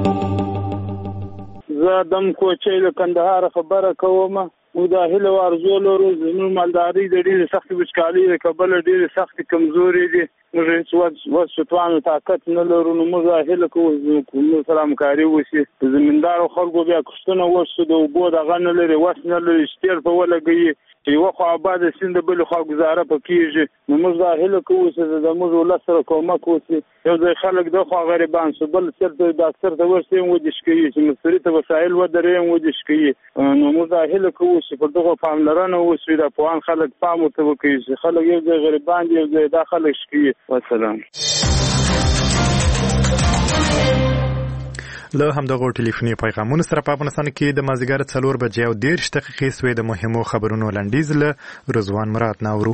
زه دم کوچې له کندهار خبره کوم. او د هیله ورزو لرو. زموږ مالداري د ډېرې سختې وچکالۍ د کبله ډېرې سختې کمزورې دي. موږ هېڅ وس شتوانو طاقت نه لرو. نو موږ هیله کوو موږ سره همکاري وشي. د زمیندارو خلکو بیا کښتونه وشو د اوبو دغه نه لري، وس نه لري، شتېر په ولګوي چې یوه خوا آباده سیند د بلې خوا ګزاره په کېږي. نو موږ دا هیله کوو چې د موږ ولس سره کومک وشي. یو ځای خلک دخوا غریبان شو، بل چېرته ډاکټر ته ورسې هم ودش کوي، چې مستري ته وسایل ودرې هم ودش کوي. نو موږ دا هیله کوو چې پر دغو پاملرنه وشي، د پوهان خلک پام ورته وکړي چې خلک یو ځای غریبان دي، یو ځای دا خلک شکوي. والسلام. له همدغو ټلیفوني پیغامونو سره په افغانستان کې د مازدیګر څلور بجې او دېرش دقیقې سوې د مهمو خبرونو لنډیز له رضوان مراد ناورو.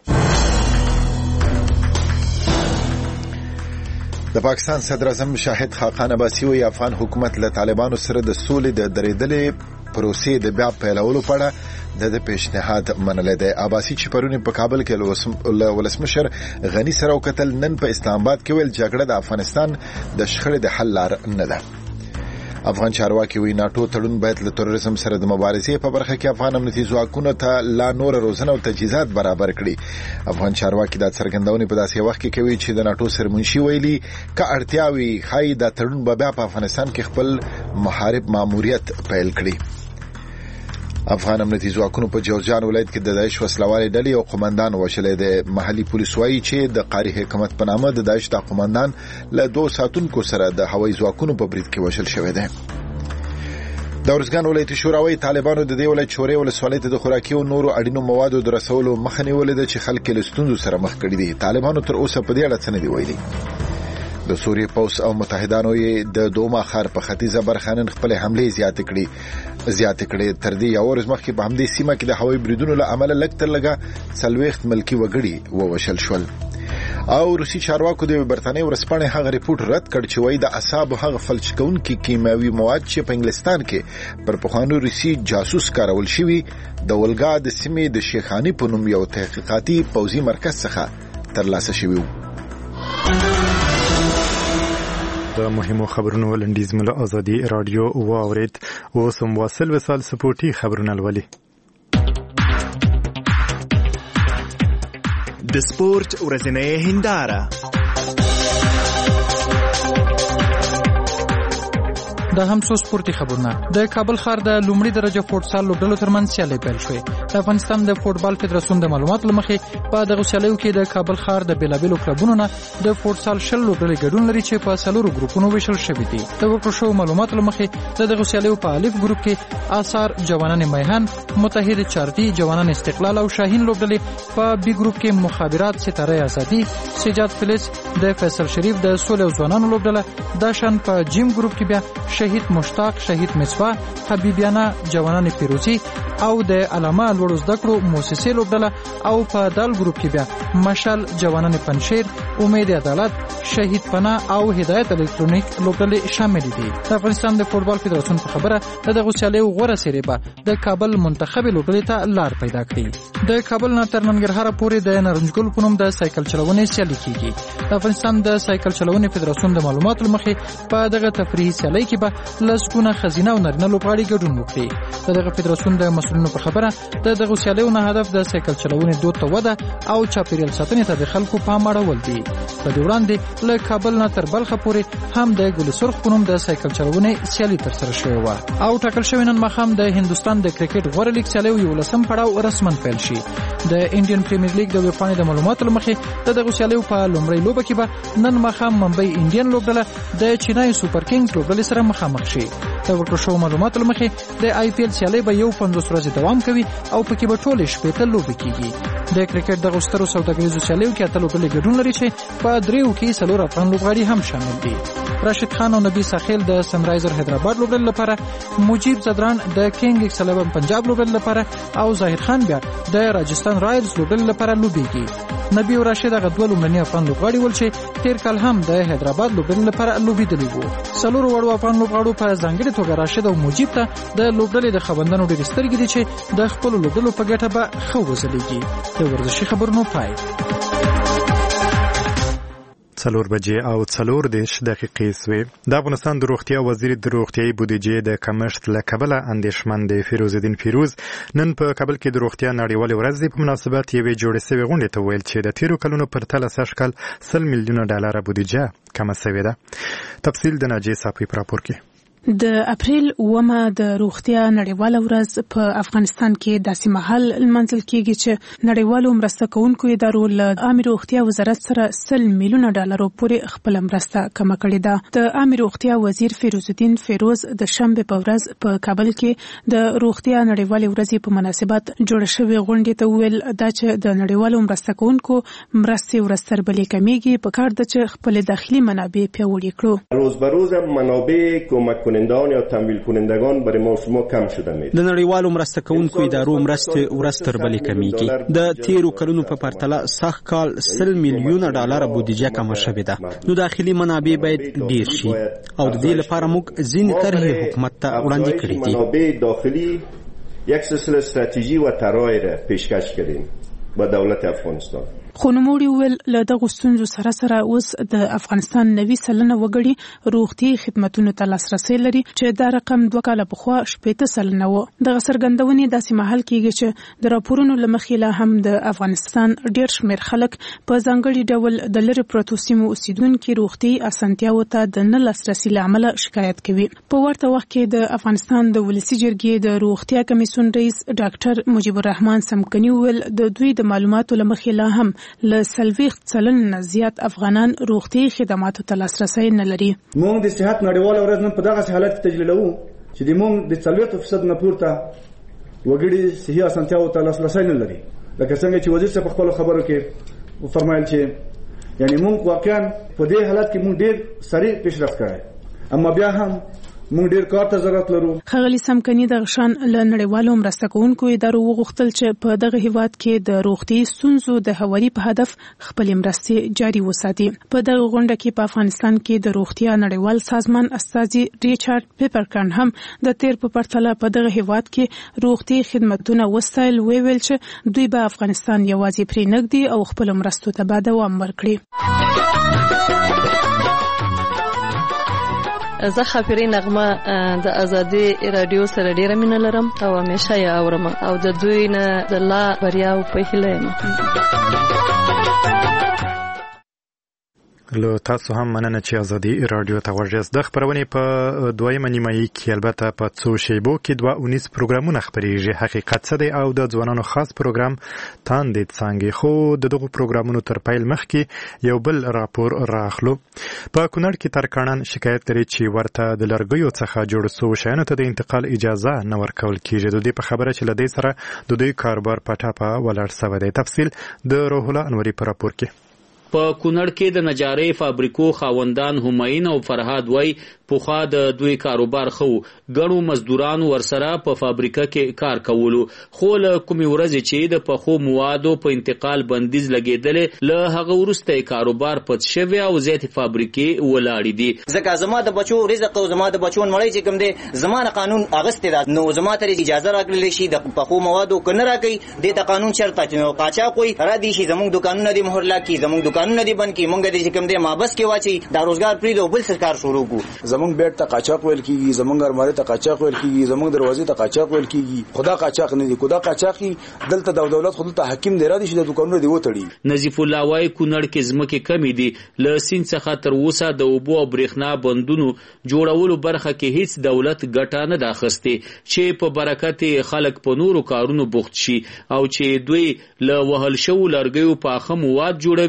د پاکستان صدر اعظم شاهد خاقان عباسي وایي افغان حکومت له طالبانو سره د سولې د درېدلې پروسې د بیا پیلولو په اړه د پیشنهاد منلې ده. عباسي چې پرونی په کابل کې له ولسمشر غنی سره وکتل، نن په اسلام آباد کې ویل جګړه د افغانستان د شخړې د حل لار نه ده. افغان چارواکي وی ناتو تړون باید له تروریزم سره د مبارزې په برخه کې افغان امنیتي ځواکونو ته لا نور روزنه او تجهیزات برابر کړي. افغان چارواکي دا څرګندونه په داسې وخت کې کوي چې د ناتو سرمنشي ویلي ک اړتیاوي خای دا تړون به بیا په افغانستان کې خپل محارب ماموریت پیل کړي. افغان امنیتي ځواکونو په جوزجان ولایت کې د داعش وسلوالې ډلې او قومندان وشلې ده. محلي پولیس وایي چې د قاری حکومت په نامه د داعش د قومندان له دوه ساتونکو سره د هوایي ځواکونو په برید کې وشل شوی دی. د ارزګان ولایت شوراوي طالبانو د دې ولایت شوري ولسوالۍ ته د خوراکي او نورو اړینو موادو د رسولو مخه نیولې ده چې خلک له ستونزو سره مخ کړي دي. طالبانو تر اوسه په دې اړه څه نه دی ویلي. د سوریې پوس او متحدانو یې د دوما خار په ختیځه برخه نن خپل حمله زیات کړي زیات کړي تر دې یو ورځ مخکې په همدې سیمه کې د هوایي بریدونو له امله لږ تر لږه څلوېښت ملکي وګړي ووژل شول. او روسي چارواکو د برتانیې ورسپانې هغه ریپورت رد کړ چې وایي د اعصاب هغه فلج کوونکي کیمیاوي مواد چې په انګلستان کې پر پخوانو روسي جاسوس کارول شوي د ولګا د سیمې د شیخانی په نوم یو تحقیقاتي پوځي مرکز څخه ترلاسه شوي وو. د مهمو خبرونو لنډیز مله ازادي رادیو واورید. اوس هم واصل وصال سپورټي خبرونه لولي. د سپورت ورځنۍ هنداره د هم څو سپورتي خبرونه. د کابل ښار د لومړي درجه فوټسال لوبډلو ترمنځ سیالۍ پیل شوې. د افغانستان د فوټبال فدراسیون د معلوماتو لمخې په دغه سیالیو کې د کابل ښار د بیلابیلو کلبونو نه د فوټسال شل لوبډلې ګډون لري چې په څلورو ګروپونو ویشل شوي دي. د ورکړل شوو معلوماتو لمخې د دغه سیالیو په الف ګروپ کې آثار جوانان میهن، متحد چارتي، جوانان استقلال او شاهین لوبډلې، په بي ګروپ کې مخابرات، ستاره آزادي، سجاد فلز، د فیصل شریف د سولې او ځوانانو لوبډله، د شان په جیم ګروپ کې بیا شهید مشتاق، شهید مصباح، حبیبیانه، جوانان پیروزی او د علامه لوړو زده کړو مؤسسې لوبډله، او په دال ګروپ کې بیا مشال، جوانان پنشیر، امید عدالت، شهید پناه او هدایت الکترونیک لوبډلې شامل دي. د افغانستان د فوټبال فدراسیون په خبره د دغه سیالیو غوره سری به د کابل منتخب لوبډلې ته لار پیدا کړي. د کابل نه تر ننګرهار پورې د نارنجګل په نوم د سایکل چلونې سیالي کیږي. د افغانستان د سایکل چلونې فدراسیون د معلوماتو لمخې په دغه تفریحي سیالي کې به لسګونه خزینه او نارینه لوبغاړي ګډون وکړي. د دغه فدراسیون د مسؤلینو په خبره د دغه سیالیو نه هدف د سایکل چلونې دود ته وده او چاپیریال ساتنې ته د خلکو پام اړول دي. په دې وړاندې له کابل نه تر بلخ پورې هم د ګل سرخ په نوم د سایکل چلونې سیالي ترسره شوې وه او ټاکل شوې نن ماښام د هندوستان د کرکټ غوره لیګ سیالیو یولسم پړاو رسماً پیل شي. د انډین پریمیر لیګ د ویبپاڼې د معلوماتو لمخې د دغه سیالیو په لومړۍ لوبه کې به نن ماښام ممبئی انډین لوبډله د چینای سوپر کینګز لوبډلې سره مخامخ شي. د ورکړل شوو معلوماتو له مخې د آی پی ایل سیالۍ به یو پنځوس ورځې دوام کوي او پکې به ټولې شپېته لوبې کیږي. د کرکټ د غوسترو سوداګریزو سیالیو کې اتلو بلې ګډون لري چې په دریو کې څلور افغان لوبغاړي هم شامل دي. راشد خان او نبی ساخیل د سنرایزر حیدرآباد لوبډلې لپاره، مجیب زدران د کینګ ایکس الیون پنجاب لوبډلې لپاره او ظاهر خان بیا د راجستان رایلز لوبډلې لپاره لوبېږي. نبی او راشد هغه دوه لومړني افغان لوبغاړي ول چې تیر کال هم د حیدرآباد لوبډلې لپاره لوبېدلي وو. څلورو وړو افغان لوبغاړو په ځانګړې توګه راشد او مجیب ته د لوبډلې د خبندانو ډېرې سترګې دي چې د خپلو لوبډلو په ګټه به ښه وځلېږي. د ورزشي خبرونو پای. څلور بجې او څلور دېرش دقیقې سوې. د افغانستان د روغتیا وزیر د روغتیايي بودیجې د کمښت له کبله اندېښمن دی. فیروز الدین فیروز نن په کابل کې د روغتیا نړیوالې ورځې په مناسبت یوې جوړې سوې غونډې ته وویل چې د تیرو کلونو په پرتله سږ کال سل میلیونه ډالره بودیجه کمه سوې ده. تفصیل د ناجیې صافي په راپور کې. د اپریل اومه د روغتیا نړیواله ورځ په افغانستان کې داسې مهال لمانځل کیږي چې نړیوالو مرسته کوونکو ادارو له عامه روغتیا وزارت سره سل میلیونه ډالرو پورې خپل مرسته کمه کړې ده. د عامه روغتیا وزیر فیروز الدین فیروز د شنبه په ورځ په کابل کې د روغتیا نړیوالې ورځې په مناسبت جوړ شوې غونډې ته ویل دا چې د نړیوالو مرسته کوونکو مرستې ورستر بلې کمیږي په کار ده چې خپل داخلي منابع پیاوړي کړو. روز به روز منابع کمک کنندگان یا تمویل کنندگان برای ما شما کم شده می. د نړیوالو مرسته کوونکو ادارو مرستې ورستر بلې کمیږي. د تیرو کلونو په پرتله سږ کال سل میلیونه ډالر بودیجه کمه شوې ده. نو داخلي منابع باید ډیر شي او د دې لپاره موږ ځینې طرحې حکومت ته وړاندې کړې دي. منابع داخلی یک سلسله استراتژی و طرحی را پیشکش کردیم با دولت افغانستان. خو نوموړي وویل له دغو ستونزو سره سره اوس د افغانستان نوي سلنه وګړي روغتیایي خدمتونو ته لاسرسی لري چې دا رقم دوه کاله پخوا شپېته سلنه و. دغه څرګندونې داسې مهال کېږي چې د راپورونو له مخې لا هم د افغانستان ډېر شمېر خلک په ځانګړي ډول د لرې پرتو سیمو اوسیدونکي روغتیایي اسانتیاوو ته د نه لاسرسي له امله شکایت کوي. په ورته وخت کې د افغانستان د ولسي جرګې د روغتیا کمیسیون رئیس ډاکټر مجیب الرحمن سمکني وویل د دوی د معلوماتو له مخې لا هم له څلوېښت سلنې نه زیات افغانان روغتیایي خدماتو ته لاسرسی نه لري. موږ د صحت نړیواله ورځ نن په دغسې حالت کې تجلیلوو چې د موږ د څلوېښت فیصد نه پورته وګړي صحي اسانتیاوو ته لاسرسی نه لري. لکه څنګه چې وزیر صاحب په خپلو خبرو کې وفرمایل چې یعنی موږ واقعا په دې حالت کې موږ ډېر سریع پیشرفت کړی، اما بیا هم موږ ډېر کار ته ضرورت لرو. ښاغلي سمکني د غشان له نړیوالو مرسته کوونکو ادارو وغوښتل چې په دغه هیواد کې د روغتیایي ستونزو د هواري په هدف خپلې مرستې جاري وساتي. په دغه غونډه کې په افغانستان کې د روغتیا نړیوال سازمان استازي ریچارډ پیپرکن هم د تیر په پرتله په دغه هیواد کې روغتیایي خدمتونه وستایل. ویل چې دوی به افغانستان یوازې پرې نږدي او خپل مرستو ته به دوام ورکړي. زه خاپیري نغمه د ازادي رادیو سره ډیره مینه لرم او همیشه یې اورم او د دوی نه د لا بریا او په هیله یم. له تاسو هم مننه چې ازادي رادیو ته غوږ یاست. د خپرونې په دویمه نیمایي کې البته په څو شیبو کې دوه اونیز پروګرامونه خپریږي. حقیقت څه دی او د ځوانانو خاص پروګرام تاندې څانګې. خو د دغو پروګرامونو تر پیل مخکې یو بل راپور راخلو. په کونړ کې ترکاڼان شکایت لري چې ورته د لرګیو څخه جوړ سوو شیانو ته د انتقال اجازه نه ورکول کیږي. د دې په خبره چې له دې سره د دوی کاروبار په ټاپه ولاړ سوی دی. تفصیل د روح الله انوري په راپور کې. په کونړ کې د نجارۍ فابریکو خاوندان هماین او فرهاد وای پوخا د دوی کاروبار خو ګڼو مزدورانو ورسره په فابریکه کې کار کولو، خو له کومې ورځې چې د پخو موادو په انتقال بندیز لګېدلې له هغه وروسته کاروبار پد شوی او زیاتې فابریکې ولاړې دي. ځکه زما د بچو رزق او زما د بچو مړی چې کوم دی زمانه قانون اغستې ده، نو زما ته اجازه راکړل شي د پخو موادو کنه راکړي د ته قانون شرط چې نو قاچاق وي را دي شي زموږ دکانونه دي مهر لا کی زموږ دکانونه دي بند کی مونږ دې کوم دی مابس کې واچي دا روزګار پری دو بل سرکار شروع کو. زمونږ بیٹ ته قاچاق ویل کیږي، زمونږ ارماره ته قاچاق ویل کیږي، زمونږ دروازې ته قاچاق ویل کیږي. خدا قاچاق نه دی، خدا قاچاقي دلته د دولت خود ته حکیم دی را دي چې د دکانونو دی وټړي. نظیف الله وای کونړ کې زمکه کمی دي له سین څخه تر اوسه د اوبو او برېښنا بندونو جوړولو برخه کې هیڅ دولت ګټه نه داخسته چې په برکت خلک په نورو کارونو بوخت شي او چې دوی له وهل شو لرګیو په خموات جوړوي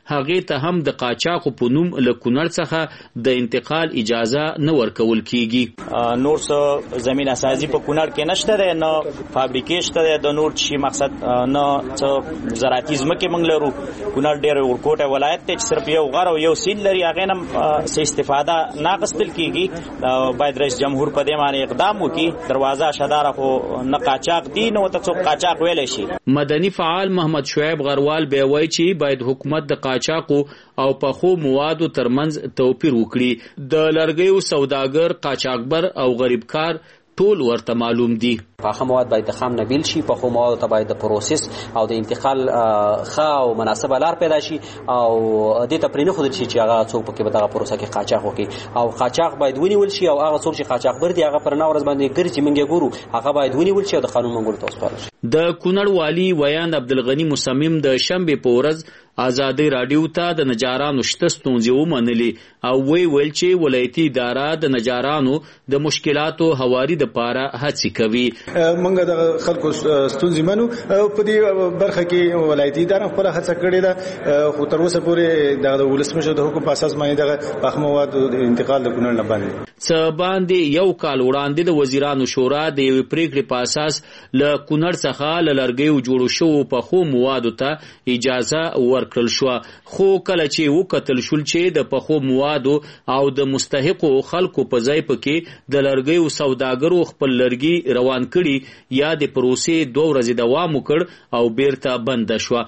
هغه ته هم د قاچاق په نوم له کونړ څخه د انتقال اجازه نه ورکول کیږي. نور څه زمين اساسي په کونړ کې نشته ده، نه فابریکې شته ده، د نور شي مقصد نه څه زراعتي ځمکې موږ لرو. کونړ ډېر ورکوټه ولایت ته چې صرف یو غر او یو سیل لري، هغه نه څه استفاده نه غوښتل کیږي. باید رئیس جمهور په دې باندې اقدام وکړي. دروازه شداره خو نه قاچاق دي نو ته څوک قاچاق ویلی شي. مدني فعال محمد شعیب غروال به وایي چې باید حکومت د قاچاقو او پخو موادو ترمنځ توپیر وکړي. د لرګیو سوداګر، قاچاقبر او غریبکار ټول ورته معلوم دي. پاخه مواد باید د خام نه بیل شي، پخو مواد ته باید د پروسس او د انتقال ښه او مناسبه لار پیدا شي او دې ته پرې نه ښودل شي چې هغه څوک پکې به دغه پروسه کې قاچاق وکړي. او قاچاق باید ونیول شي او هغه څوک چې قاچاقبر دي هغه پر نه ورځ باندې ګرځي موږ یې ګورو، هغه باید ونیول شي او د قانون منګولو ته وسپارل شي. د کونړ والي ویان عبدالغني مصمم د شنبې په ورځ آزادۍ راډیو ته د نجارانو شته ستونزې ومنلې او وی ویل چې ولایتي اداره د نجارانو د مشکلاتو هواري دپاره هڅې کوي. موږ د خلکو ستونزې منو په دې برخه کې ولایتي اداره خپله هڅه کړې ده، خو تر اوسه پورې د ولسمشر د حکم په اساس باندې دغه پاخه موادو انتقال د کونړ نه بند. څه باندې یو کال وړاندې د وزیرانو شورا د یوې پریکړې په اساس له کونړ څخه له لرګیو جوړو شوو پخو موادو ته اجازه ورکړل شوه، خو کله چې وکتل شول چې د پخو موادو او د مستحقو خلکو په ځای پکې د لرګیو سوداګرو خپل لرګي روان کړي یا د پروسې دوه ورځې دوام وکړ او بیرته بنده شوه.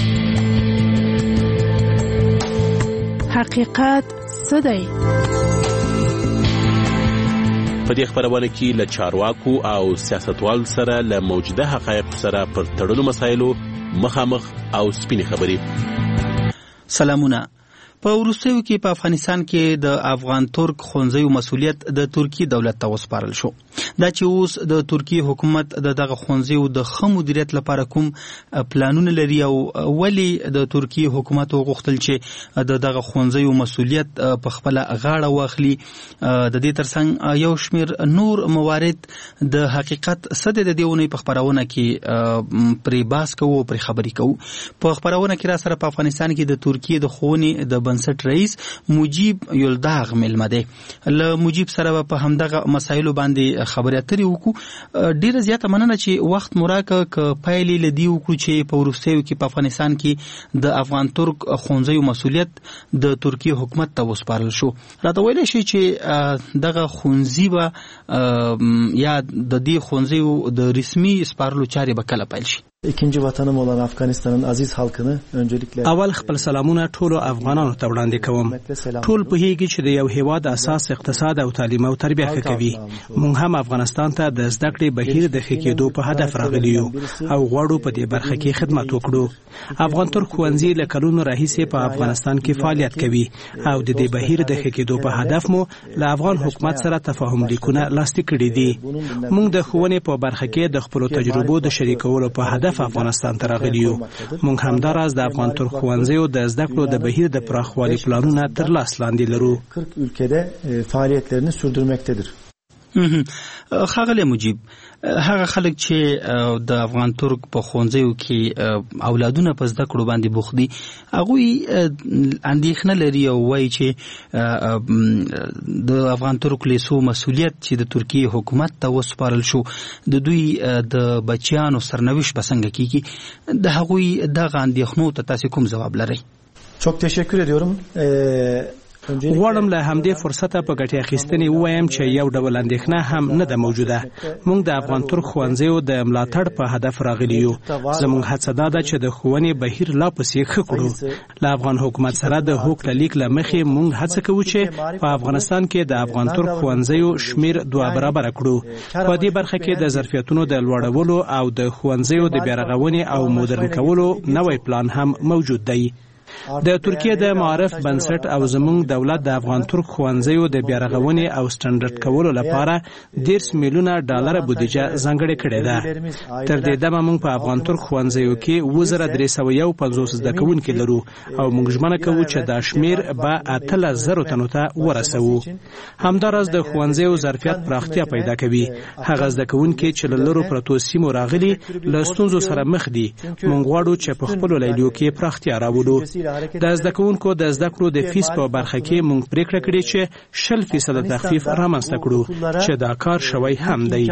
حقیقت څه دی؟ په دې خبرونه کې له چارواکو او سیاستوالو سره له موجوده حقایقو سره پر تړلو مسایلو مخامخ او سپینې خبرې. سلامونه. په وروستیو کې په افغانستان کې د افغان ترک ښوونځیو مسؤلیت د ترکیې دولت ته وسپارل شو. دا چې اوس د ترکیې حکومت د دغه ښوونځیو د ښه مدیریت لپاره کوم پلانونه لري او ولې د ترکیې حکومت وغوښتل چې د دغه ښوونځیو مسؤلیت په خپله غاړه واخلي. د دې ترڅنګ یو شمېر نور موارد د حقیقت څه دی د دې اونۍ په خپرونه کې پرې بحث کوو او پرې خبرې کوو. په خپرونه کې را سره په افغانستان کې د ترکیې د ښوونې د بنسټ رئیس مجیب یلداغ ملمه دی. له مجیب سره په همدغه مسایلو باندې خبرې اترې وکړو. ډیره زیاته مننه چې وخت مو راکړه که پایلې له دې وکړو چې په وروستیو کې په افغانستان کې د افغان ترک ښوونځیو مسؤلیت د ترکیې حکومت ته وسپارل شو. راته ویلی شي چې دغه ښوونځي به یا د دې ښوونځیو د رسمي سپارلو چارې به کله پیل شي؟ ikinci vatanım olan Afganistan'ın aziz halkını öncelikle اول خپل سلامونه ټولو افغانانو ته وړاندې کوم. ټول پوهیږي چې د یو هیواد اساس اقتصاد او تعلیم او تربیه ښه کوي. موږ هم افغانستان ته د زده کړې بهیر د ښه کېدو په هدف راغلي یو او غواړو په دې برخه کې خدمت وکړو. افغان ترک ښوونځي له کلونو راهیسې په افغانستان کې فعالیت کوي او د دې بهیر د ښه کېدو په هدف مو له افغان حکومت سره تفاهم لیکونه لاسلیک کړي دي. موږ د ښوونې په برخه کې د خپلو تجربو د شریکولو په هدف افغانستان ته راغلي یو. موږ همداراز د افغان ترک ښوونځیو د زده کړو د بهیر د پراخوالي پلانونه تر لاس لاندې لرو. kırk ülkede faaliyetlerini sürdürmektedir. ښاغلی مجیب، هغه خلک چې د افغان ترک په ښوونځیو کې اولادونه په زده کړو باندې بوخت دي هغوی اندېښنه لري او وایي چې د افغان ترک لیسو مسؤلیت چې د ترکیې حکومت ته وسپارل شو د دوی د بچیانو سرنوشت به څنګه کیږي؟ د هغوی دغه اندېښنو ته تاسې کوم ځواب لرئ؟ Çok teşekkür ediyorum. غواړم له همدې فرصته په ګټې اخیستنې ووایم چې یو ډول اندېښنه هم نه ده موجوده. موږ د افغان ترک ښوونځیو د ملاتړ په هدف راغلي یو. زموږ هڅه دا ده چې د ښوونې بهیر لا پسې ښه کړو. له افغان حکومت سره د هوکړه لیک له مخې موږ هڅه کوو چې په افغانستان کې د افغان ترک ښوونځیو شمیر دوه برابره کړو. په دې برخه کې د ظرفیتونو د لوړولو او د ښوونځیو د بیارغونې او مدرن کولو نوی پلان هم موجود دی. د ترکیه د معارف بنسټ او زموږ دولت د افغان ترک ښوونځیو د بیارغونې او سټنډرډ کولو لپاره دیرش میلیونه ډالر بودیجه ځانګړې کړې ده. تر دې دمه موږ په افغان ترک ښوونځیو کې اووه زره درې سوه یو پنځوس زده کوونکي لرو او موږ ژمنه کوو چې دا شمیر به اتلس زرو تنو ته ورسوو. همداراز د ښوونځیو ظرفیت پراختیا پیدا کوي. هغه زده کوونکي چې له لرو پرتو سیمو راغلي له ستونزو سره مخ دي. موږ غواړو چې په خپلو لیلیو کې پراختیا راوړو. د زده کوونکو د زده کړو د فیس په برخه کې موږ پریکړه کړې چې شل فیصد تخفیف رامنځته کړو چې دا کار شوی هم دی.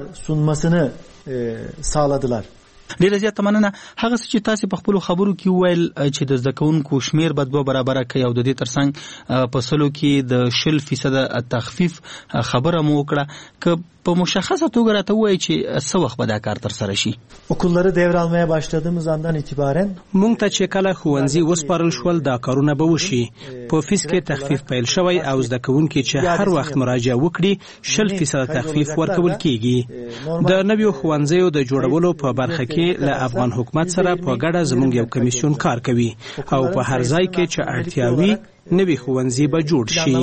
ډیره زیاته مننه. هغه څه چې تاسو په خپل خبرو کې ویل چې د زده کوونکو شمیر به دوه برابر کړي او د دې ترڅنګ په سلو کې د شل فیصد تخفیف خبره مو وکړه، که په مشخصه توګه راته وایي چې څه وخت به دا کار ترسره شي؟ okulları devralmaya başladığımız andan itibaren مونږ ته چې کله ښوونځي وسپارل شول دا کارونه به وشي. په فیس کې تخفیف پیل شوی او زده کوونکي چې هر وخت مراجعه وکړي شل فیصد تخفیف ورکول کیږي. د نویو ښوونځیو د جوړولو په برخه کې له افغان حکومت سره په ګډه زموږ یو کمیسیون کار کوي او په هر ځای کې چې اړتیا وي نوي ښوونځي به جوړ شي.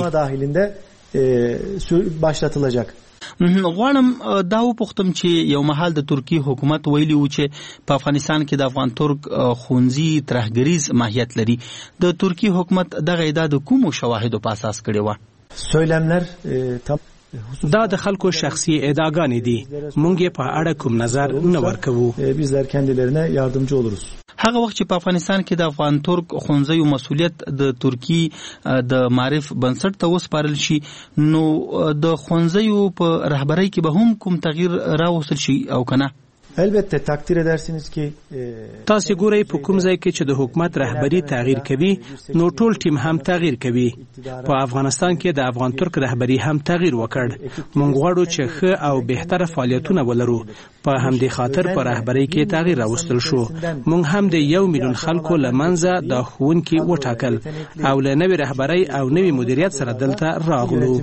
başlatılacak. غواړم دا وپوښتم چې یو مهال د ترکی حکومت ویلی و چې په افغانستان کې د افغان ترک ښوونځي ترهګریز ماهیت لري. د ترکی حکومت دغه ادعا د کومو شواهدو په اساس کړې وه؟ söylemler دا د خلکو شخصي ادعاګانې دي. موږ یې په اړه کوم نظر نه ورکوو. bizler kendilerine yardımcı oluruz. هغه وخت چې په افغانستان کې د افغان ترک ښوونځیو مسؤلیت د ترکی د معرف بنسټ ته وسپارل شي، نو د ښوونځیو په رهبرۍ کې به هم کوم تغییر راوستل شي او کنه؟ elbette takdir edersiniz ki تاسو ګورئ په کوم ځای کې چې د حکومت رهبری تغییر کوي نو ټول ټیم هم تغییر کوي. په افغانستان کې د افغان ترک رهبری هم تغییر وکړ. موږ غواړو چې ښه او بهتره فعالیتونه ولرو. په همدې خاطر په رهبری کې تغییر راوستل شو. موږ هم د یو میلیون خلکو لمنځه د ښوونکي وټاکل او له نوې رهبری او نوې مدیریت سره دلته راغلو.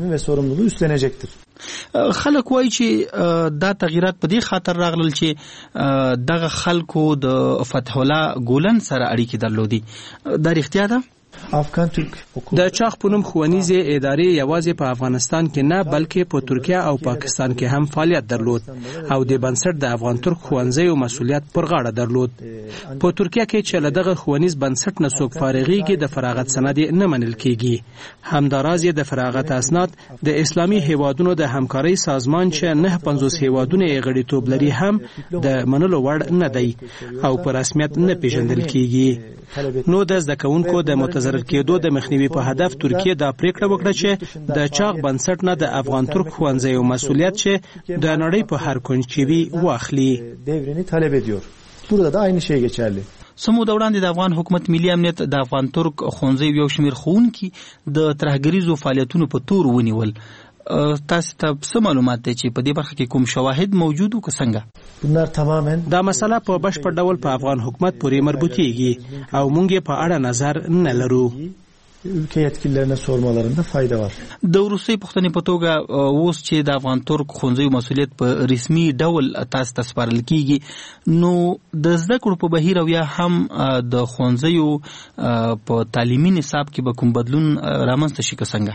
خلک وایي چې دا تغییرات په دې خاطر راغلل چې دغه خلکو د فتح الله ګولن سره اړیکې درلودي. دا رښتیا ده؟ افغان ترک د چاغ په نوم ښوونیزې ادارې یوازې په افغانستان کې نه بلکې په ترکیه او پاکستان کې هم فعالیت درلود او د بنسټ د افغان ترک ښوونځیو مسؤلیت پر غاړه درلود. په ترکیه کې چې له دغه ښوونیز بنسټ نه څوک فارغېږي د فراغت سند نه منل کیږي. همداراز د فراغت اسناد د اسلامي هیوادونو د همکارۍ سازمان چې نه پنځوس هیوادونه یې غړیتوب لري هم د منلو وړ نه دی او په رسمیت نه پیژندل کیږي. نو د زده کوونکو د متضرر کېدو د مخنیوي په هدف ترکیه دا پریکړه وکړه چې د چاغ بنسټ نه د افغان ترک ښوونځیو مسؤلیت چې د نړۍ په هر کونج کې وي واخلي. devrini talep ediyor. Burada da aynı şey geçerli. سمو د وړاندې د افغان حکومت ملي امنیت د افغان ترک ښوونځیو یو شمېر ښوونکي د ترهګریزو فعالیتونو په تور ونیول. تاسو ته څه معلومات دي چې په دې برخه کې کوم شواهد موجود او څنګه؟ دا مسله په بشپړ ډول په افغان حکومت پورې مربوطېږي او موږ یې په اړه نظر نه لرو. ülke yetkililerine sormalarında fayda var. د روسي پښتنې په توګه اوس چې د افغان ترک ښوونځیو مسؤلیت په رسمي ډول تاسو ته سپارل کیږي، نو د زده کړو په بهیر او یا هم د ښوونځیو په تعلیمي نصاب کې به کوم بدلون رامنځته شي که څنګه؟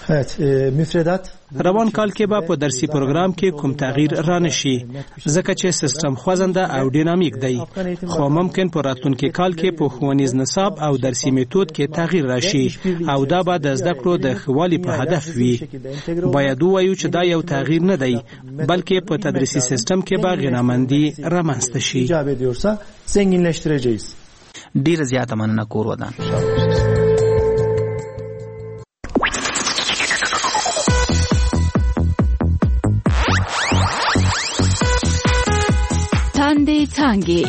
روان کال کې به په درسي پروګرام کې کوم تغییر را نشي ځکه چې سیستم خوځنده او ډینامیک دی، خو ممکن په راتلونکي کال کې په ښوونیز نصاب او درسي میتود کې تغییر راشي او دا به د زده کړو د ښه والي په هدف وي. باید ووایو چې دا یو تغییر نه دی بلکې په تدریسي سیستم کې به غنامندي رامنځته شي. ډیره زیاته مننه کور ودان. څانګې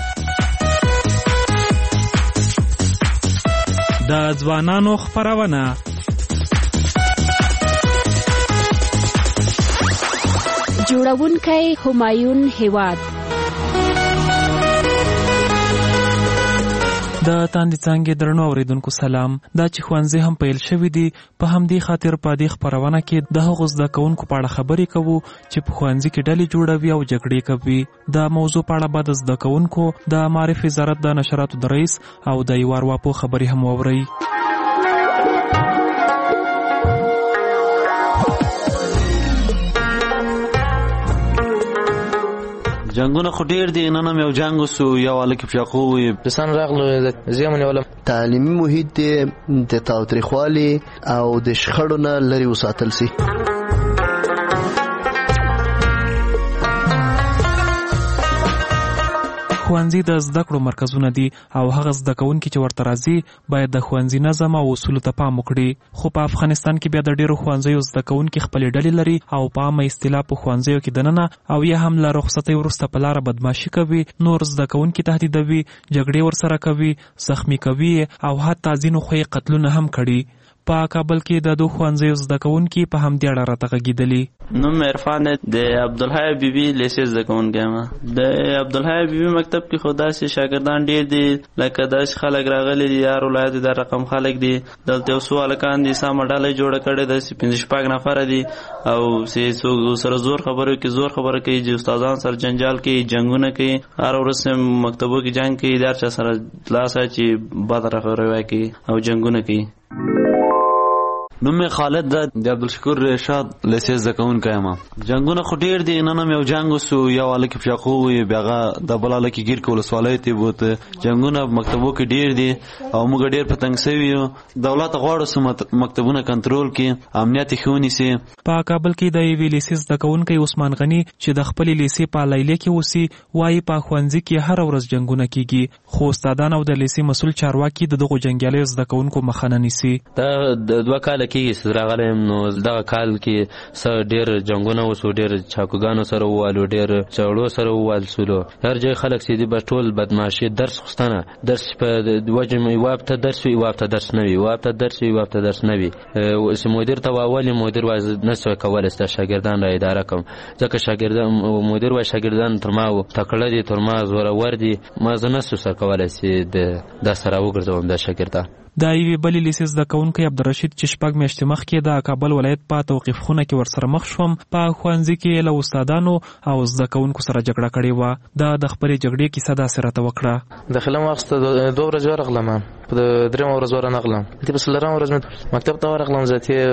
د ځوانانو خپرونه جوړونکی همایون هیواد د تاندې څانګې درنو اوریدونکو سلام. دا چې ښوونځي هم پیل شوي دي په همدې خاطر په دې خپرونه کې د هغو زده کوونکو په اړه خبرې کوو چې په ښوونځي کې ډلې جوړوي او جګړې کوي. دا موضوع په اړه به د زده کوونکو د معارف وزارت د نشراتو د رئیس او د یو ارواپوه خبرې هم واورئ. جنگونه خو ډیر دي، نن هم یو جنگ وسو، یو الک پیاقو پسان راغلو زیمن ولم تعلیمي محیط د تاوتریخوالي او د شخړو نه لري وساتل سي. ښوونځي د زده کړو مرکزونه دي او هغه زده کوونکي چې ورته راځي باید د ښوونځي نظم او اصولو ته پام وکړي. خو په افغانستان کې بیا د ډیرو ښوونځیو زده کوونکي خپلې ډلې لري او په عامه اصطلاح په ښوونځیو کې دننه او یا هم له رخصتۍ وروسته په لاره بدماشي کوي، نور زده کوونکي تهدیدوي، جګړې ورسره کوي، زخمی کوي او حتی ځینو خو یې قتلونه هم کړي. په کابل کې د دوه ښوونځیو زده کوونکي په همدې اړه راته غږېدلي. نوم عرفان د عبدالحی بیبي لیسې زده کوونکی یم. د عبدالحی بیبي مکتب کې خو داسې شاګردان ډېر دي، لکه داسې خلک راغلي دي، هر ولایت د رقم خلک دي. دلته یو څو هلکان دي سمه ډله جوړه کړې ده چې پنځه شپږ نفره دي او چې څوک سره زور خبرو کې زور خبره کوي، چې استادان سره جنجال کوي، جنګونه کوي، هر ورځ مکتبو کې جنګ کوي، د هر چا سره لاس چې بد رویه کوي او جنګونه کوي. نوم خالد د عبدالشکور رشاد لیسې زده کوونکی یم. جنګونه خو ډېر دي، نن هم یو جنګ وسو، یو هلک په شاقو وي، بیا هغه د بل هلک ګیر کې ولسوالۍ ته بوته. جنګونه مکتبو کې ډېر دي او موږ ډېر په تنګ سوي یو. دولت غواړو چې مکتبونه کنټرول کړي، امنیت یې ښه ونیسي. په کابل کې د یوې لیسې زده کوونکی عثمان غني چې د خپلې لیسې په لیلیه کې اوسي وایي په ښوونځي کې هره ورځ جنګونه کېږي، خو استادان او د لیسې مسؤل چارواکي د دغو جنګیالیو زده کوونکو مخه نه نیسي. دا د دوه کاله کېږي چې راغلی یم، نو دغه کال کې څه ډېر جنګونه وسو، ډېر چاقوګانو سره ووالو، ډېر چړو سره ووال سولو. هر ځای خلک چې دي به ټول بدماشي، درس خوستنه، درس په وجه یوه هفته درس وي، یوه هفته درس نه وي، یوه هفته درس وي، یوه هفته درس نه وي. چې مدیر ته واولي، مدیر وایي نه شوی کولی چې دا شاګردان را اداره کړم، ځکه شاګردان مدیر وایي شاګردان تر ما تکړه دي، تر ما زورور دي، ما زه نه شو سر کولی چې دا سره وګرځوم دا شاګردان. د یوې بلې لیسې زده کوونکی عبدالرشید چې شپږ میاشتې مخکې د کابل ولایت په توقیف خونه کې ورسره مخ شوم، په ښوونځي کې له استادانو او زده کوونکو سره جګړه کړې وه. دا د خپلې جګړې کیسه داسې راته وکړه. داخله مو اخیسته، دوه ورځې ورغلم، په درېیمه ورځ ورنغلم، په څلورمه ورځ مې مکتب ته ورغلم.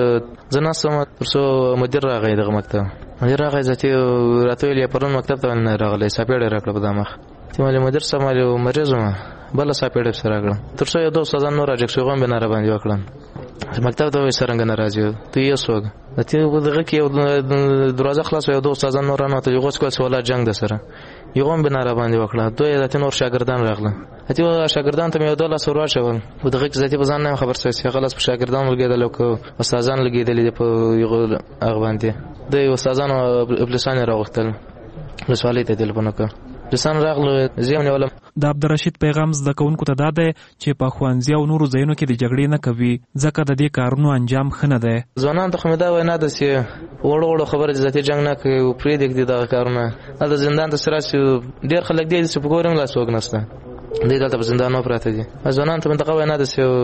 زه زه ناست وم تر څو مدیر راغی دغه مکتب. مدیر راغی زه راته ویل یې پرون مکتب ته نه راغلی، ساپېړه یې راکړه په دا مخ. مالې مدیر صاحب مالې مریض وم، بله ساپېړه پسې راکړه. تر څو یو دوه استادان نور راجګسوغان بې ناره باندې وکړم. مکتب ته وایي څرنګه نه راځي، ته یې څوک د تې دغه کې یو دروازه خلاص، یو دوه استادان نور رانوتل، یو غوڅ کول چې ولا جنګ ده سره، یو هم بې ناره باندې وکړه. دوی د نور شاګردان راغله، اتې شاګردان ته مې یو دوه لاس ور واچول. په دغه کې زه په ځان نه خبر شوی چې هغه لاس په شاګردان لګېدل او استادان لګېدلي دي په هغه باندې. دوی استادانو اپلیسان یې راغوښتل، ولسوالۍ ته تلیفون وکړ، لسان راغلو، زه یې ونیولم. د عبدالرشید پیغام زده کوونکو ته دا دی چې په ښوونځي او نورو ځایونو کې د جګړې نه کوي، ځکه د دې کارونو انجام ښه نه دی. ځوانانو ته خو مې دا وینا ده چې وړو وړو خبره چې ذاتي جنګ نه کوي، پرېږدي دغه کارونه. هلته زندان ته چې راشي ډېر خلک دی چې په کور هم لا څوک نشته، دوی دلته په زندانونو پراته دي. ځوانانو ته مې دغه وینا ده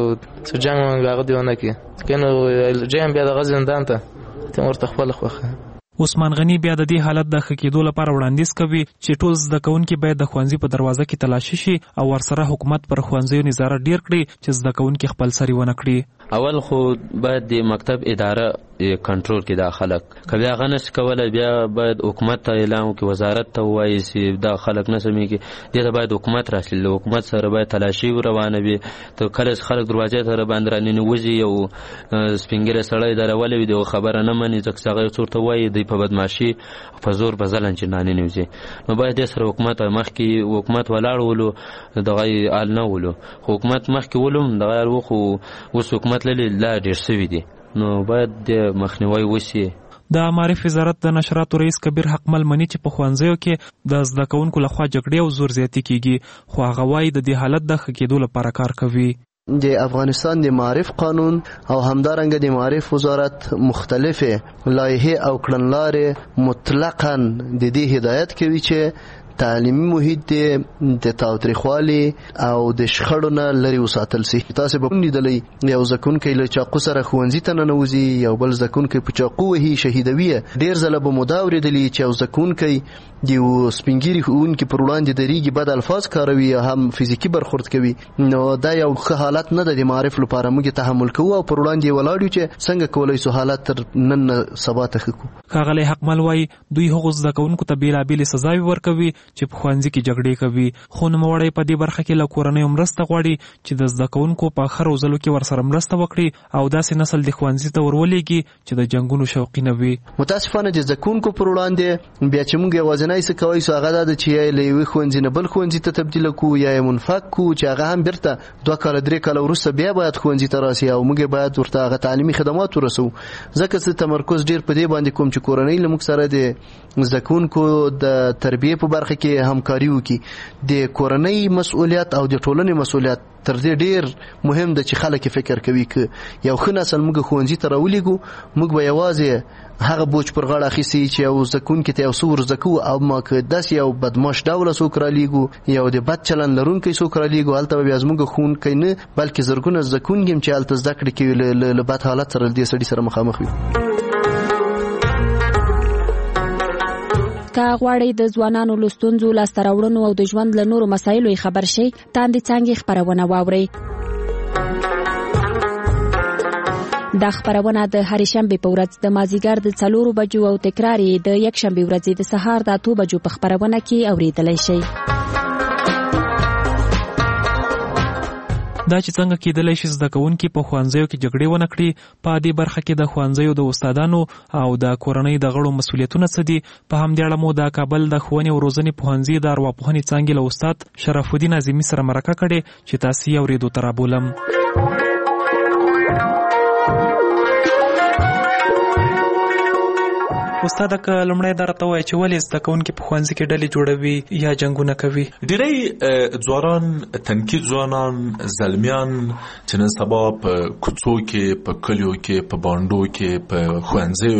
چې جنګ هغه دې ونه کړي، که نو جیم بیا دغه زندان ته ته ورته خپله خوښه. عثمان غني بیا د دې حالت د ښه کېدو لپاره وړاندیز کوي چې ټول زده کوونکي باید د ښوونځي په دروازه کې تلاشي شي او ورسره حکومت پر ښوونځیو نظارت ډیر کړي چې زده کوونکي خپل سری ونه کړي. اول خو باید د مکتب اداره کنټرول کې دا خلک کله هغه نس کوله، بیا باید حکومت ته اعلان وکړي، وزارت ته وایي چې دا خلک نه سمېږي، دې ته باید حکومت راسي، له حکومت سره باید تلاشي روانه وي. ته کله خلک دروازې ته راباندې راننوځي، یو سپین ږیری سړی درولې وي، د خبره نه مني، ځکه چې هغه یو څه ورته وایي، دوی په بدماشي په زور په ځلن چې راننوځي. نو باید دې سره حکومت مخکې حکومت ولاړ ولو، دغه حال نه ولو، خو حکومت مخکې ولم دغه خو اوس حکومت لري لا ډېر سوي دي، نو باید د مخنیوي وشي. د معارف وزارت د نشراتو رئیس کبیر حقمل مني چې په ښوونځیو کې د زده کوونکو لخوا جګړې او زور زیاتي کیږي، خو هغه وایي د دې حالت د ښه کېدو لپاره کار کوي. د افغانستان د معارف قانون او همدارنګه د معارف وزارت مختلفه لایحه او کړنلارې مطلقاً د دې هدایت کوي چې تعلیمي محیط د تاوتریخوالي او د شخړو نه لرې وساتل شي. تاسو به لیدلئ یو زده کوونکی له چاقو سره ښوونځي ته ننوځي، یو بل زده کوونکی په چاقو وهي، شهیدوي. ډېر ځله به مو دا اورېدلي چې یو زده کوونکی د یو سپین ږیري ښوونکي پر وړاندې درېږي، بد الفاظ کاروي، هم فزیکي برخورد کوي. نو دا یو ښه حالت نه ده د معارف لپاره. موږ تحمل کوو او پر وړاندې یې ولاړ یو چې څنګه کولی شو حالات تر نن سبا ته ښه کړو. ښاغلی حقمل وایي دوی هغو زده کوونکو ته بېلابېلې سزاوې ورکوي چې په ښوونځي کې جګړې کوي. خو نوموړی په دې برخه کې له کورنیو مرسته غواړي چې د زده کوونکو په ښه روزلو کې ورسره مرسته وکړي او داسې نسل د ښوونځي ته ورولېږي چې د جنګونو شوقي نه وي. متاسفانه د زده کوونکو پر وړاندې بیا چې موږ یوازینی څه کوی سو هغه دا ده چې یا له یوې ښوونځي نه بل ښوونځي ته تبدیله کړو یا یې منفک کړو چې هغه هم بیرته دوه کاله درې کاله وروسته بیا باید ښوونځي ته راسي او موږ باید ورته هغه تعلیمي خدمات ورسوو. ځکه چې تمرکز ډېر په دې باندې کوم چې کورنۍ له موږ سره د زده کوونکو د تربیې په برخه کې همکاري وکړي. د کورنۍ مسؤلیت او د ټولنې مسؤلیت تر دې ډېر مهم ده چې خلک فکر کوي چې یو ښه نسل موږ ښوونځي ته راولېږو موږ به یوازې هغه بوج پر غاړه اخیستي چې یو زده کوونکي ته یو څه ور زده کوو او ما که داسې یو بدماش ډوله څوک رالیږو یو د بد چلند لرونکی څوک رالیږو هلته به بیا زموږ ښوونکی نه بلکې زرګونه زده کوونکي هم چې هلته زده کړې کوي له بد حالت سره له دې سړي سره مخامخ وي. که غواړئ د ځوانانو له ستونزو لاسته راوړنو او د ژوند له نورو مسایلو خبر شئ تاندې څانګې خپرونه واورئ. دا خبرونه د هرې شنبې په ورځ د مازیګر د څلورو بجو او تکرار یې د یک شنبې ورځې د سهار د اتو بجو په خبرونه کې اوریدلی شئ. دا چې څنګه کېدلی شي زده کوونکي په ښوونځیو کې جګړې ونه کړي. په دې برخه کې د ښوونځیو د استادانو او د کورنۍ د غړو مسؤلیتونه څه دي؟ په همدې اړه مو د کابل د ښوونې او روزنې پوهنځي د ارواپوهنې څانګې له استاد شرف الدین اعظمي سره مرکه کړې چې تاسې یې اورېدو ته رابولم. استاد که لمړی دا راته وایي چې ولې زده کوونکي په ښوونځي کې ډلې جوړوي یا جنګونه کوي؟ ډېری ځوانان تنکي ځوانان زلمیان چې نن سبا په کوڅو کې په کلیو کې په بانډو کې په ښوونځیو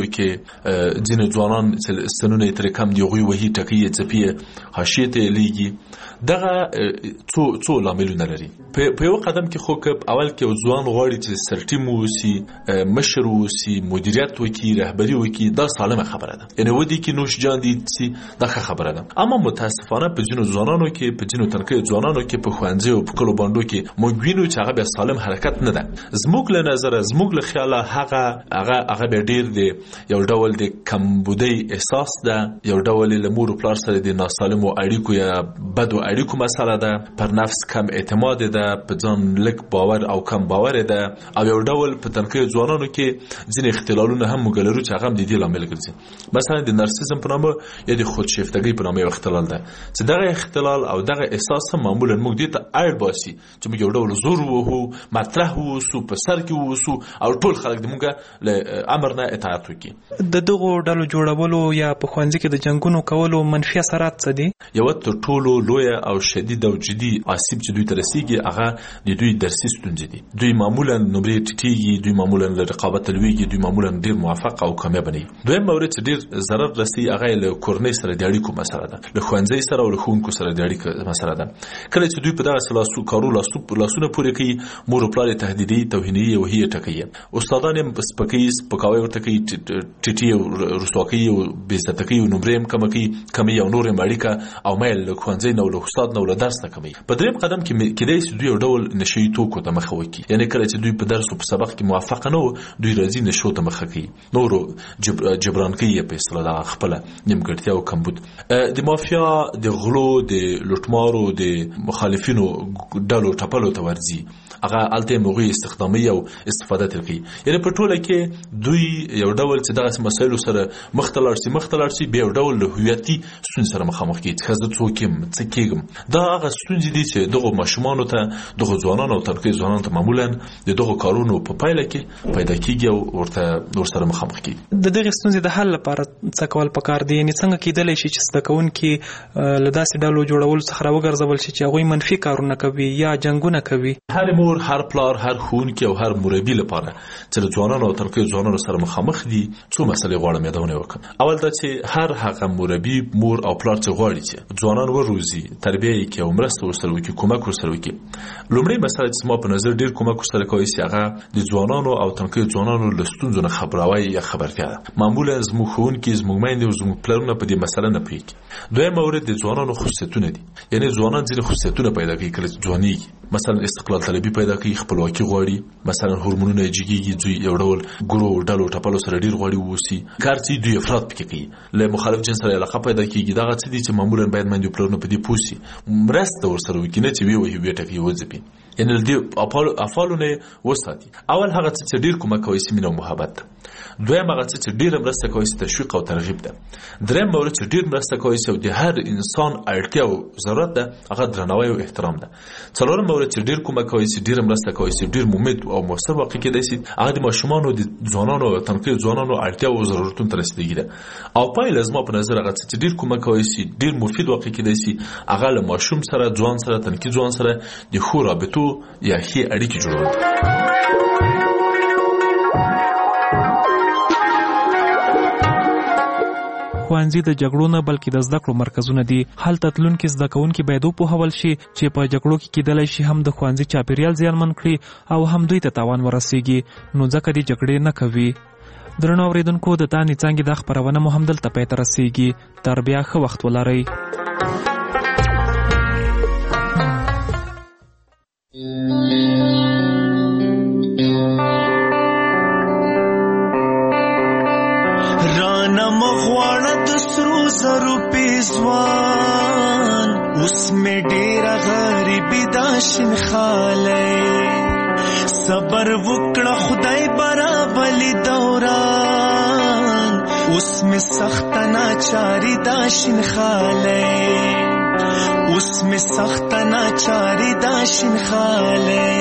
کې ځینې ځوانان چې سنونه یې ترې کم دي هغوی وهي ټکوي یې څپي حاشیې ته یې لیږي. دغه څو څو لاملونه لري. په یو قدم کې خو که اول کې یو ځوان غواړي چې سرټیم واوسي مشر واوسي مدیریت وکړي رهبري وکړي دا سالمه خبره ده. یعنې ودی کې نوش جان دي چې دا ښه خبره ده. اما متاسفانه په ځینو ځوانانو کې په ځینو تنکیو ځوانانو کې په ښوونځیو په کلو بانډو کې موږ وینو چې هغه بیا سالم حرکت نه ده. زموږ له نظره زموږ له خیاله هغه هغه هغه بیا ډېر دی یو ډول د کمبودۍ احساس ده یو ډول له مور او پلار سره د ناسالمو اړیکو یا بدو اړیکو مسله ده پر نفس کم اعتماد ده په ځان لږ باور او کم باور ده او یو ډول په تنکیو ځوانانو کې ځینې اختلالونه هم موږ لرو چې هغه هم د دې لامل ګرځي. مثلا د نارسیزم په نامه یا د خودشیفتګۍ په نامه یو اختلال ده چې دغه اختلال او دغه احساس هم معمولا موږ دې ته اړ باسي چې موږ یو ډول زور ووهو مطرح ووسو په سر کې ووسو او ټول خلک د موږ له امر نه اطاعت وکړي. د دغو ډلو جوړولو یا په ښوونځي کې د جنګونو کولو منفي اثرات څه دي؟ یو تر ټولو لویه او شدید او جدي آسیب چې دوی ته رسیږي هغه د دوی درسي ستونزې دي. دوی معمولا نمرې ټیټېږي دوی معمولا له رقابت لویږي دوی معمولا ډېر موفق او کامیاب نه وي. دویم مورد چې ډېر ضرر رسي هغه له کورنۍ سره د اړیکو مسله ده له ښوونځي سره او له ښوونکو سره د اړیکو مسله ده. کله چې دوی په دغه لاسو کارو لاسو لاسونه پورې کوي مور او پلار یې تهدیدي توهیني او هي ټکوي استادان یې سپکوي سپکاوی ورته کوي ټیټي او رسوا کوي او بېعزته کوي نمرې هم کمه کوي کموي او نور یې اړیکه او میل له ښوونځي نه او له استاد نه او له درس نه کموي. په دریم قدم کې کېدای شي دوی یو ډول نشهیي توکو ته مخه وکړي یعنې کله چې دوی په درس او په سبق کې موفق نه وو دوی راځي نشو ته مخه کوي نورو جبران کوي په اصطلاح د خپله نیمګړتیا او کمبود. د مافیا د غلو د لوټمارو د مخالفینو ډلو ټپلو ته ورځي هغه هلته یې هغوی استخداموي او استفاده ترې کوي. یعنې په ټوله کې دوی یو ډول چې دغسې مسایلو سره مخ ته لاړ شي مخ ته لاړ شي بیا یو ډول له هویتي ستونزې سره مخامخ کېږي چې زه څوک یم څه کېږم. دا هغه ستونزې دي چې دغو ماشومانو ته دغو ځوانانو او تنکیو ځوانانو ته معمولا د دغو کارونو په پایله کې پیدا کېږي او ورته ورسره مخامخ کېږي. د دغې ستونزې د حل لپاره څه کول پکار دي؟ یعنې څنګه کېدلی شي چې زده کوونکي له داسې ډلو جوړولو څخه راوګرځول شي چې هغوی منفي کارونه کوي یا جنګونه کوي؟ هر مور هر پلار هر ښوونکي او هر مربي لپاره چې له ځوانانو او تنکیو ځوانانو سره مخامخ دي څو مسلې غواړم یادونه وکړم. اول دا چې هر هغه مربي مور او پلار چې غواړي چې ځوانان وروزي تربیه یې کړي او مرسته ورسره وکړي کومک ورسره وکړي. لومړی مسله چې زما په نظر ډېر کومک ورسره کوي چې هغه د ځوانانو او تنکیو ځوانانو له ستونزو نه خبراوی یا خبرتیا ده. معمولا زموږ زموږ ښوونکي زموږ میندې او زموږ پلرونه په دې مسله نه پوهېږي. دویم مورد د ځوانانو خصوصیتونه دي، یعنی ځوانان ځینې خصوصیتونه پیدا کوي کله چې ځوانېږي، مثلا استقلال طلبي پیدا کوي، خپلواکي غواړي، مثلا هورمونونه یې جګېږي، دوی یو ډول ګروو ډلو ټپلو سره ډېر غواړي واوسي، کار چې دوی افراد پکې کوي، له مخالف جنس سره علاقه پیدا کېږي. دغه څه دي چې معمولا باید میندې او پلرونه په دې پوه سي، مرسته ورسره وکړي، نه چې ویې وهي ویې ټکوي وځپي، یعنې له دې افعالو نه یې وساتي. اول هغه څه چې ډېر کومک کوي مینه او محبت ده. دویم هغه څه چې ډېره مرسته کوي تشویق او ترغیب ده. دریم مورد چې ډېر مرسته کوي او د هر انسان اړتیا او ضرورت ده هغه درناوی او احترام ده. څلورم مورد چې ډېر کومک کوي ډېره مرسته کوي ډېر مفید او مؤثر واقع کېدای شي هغه د ماشومانو د ځوانانو او تنکي ځوانانو اړتیا او ضرورتونو ته رسیدګي ده. او پایله زما په نظر هغه څه چې ډېر کومک کوي ډېر مفید واقع کېدای شي هغه له ماشوم سره، ځوان سره، تنکي ځوان سره د ښو رابطو یا ښې اړیکې جوړول. ښوونځي د جګړو نه بلکې د زده کړو مرکزونه دي. هلته تلونکي زده کوونکي باید وپوهول شي چې په جګړو کې کېدلی شي هم د ښوونځي چاپیریال زیانمن کړي او هم دوی ته تاوان ورسیږي، نو ځکه دې جګړې نه کوي. درنو اورېدونکو، د تانې څانګې دا خپرونه مو همدلته پای ته رسیږي. تر بیا ښه وخت ولرئ. رانه مغواړه د سرو زرو پیزوان، اوس مې ډېره غریبي دا شینخالی، صبر وکړه خدای برابلي دوران، اوس مې سخته ناچاري دا شینخالی، اوس مې سخته ناچاري دا شینخالی.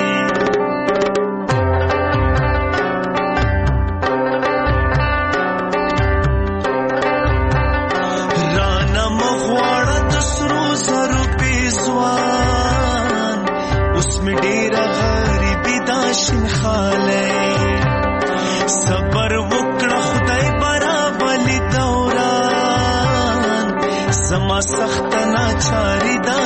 صبر وکړه خدای برابلي دوران، زما سخت ناچاري دا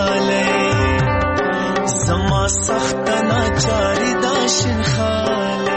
شینخالی، زما سخت ناچاري دا شینخالی.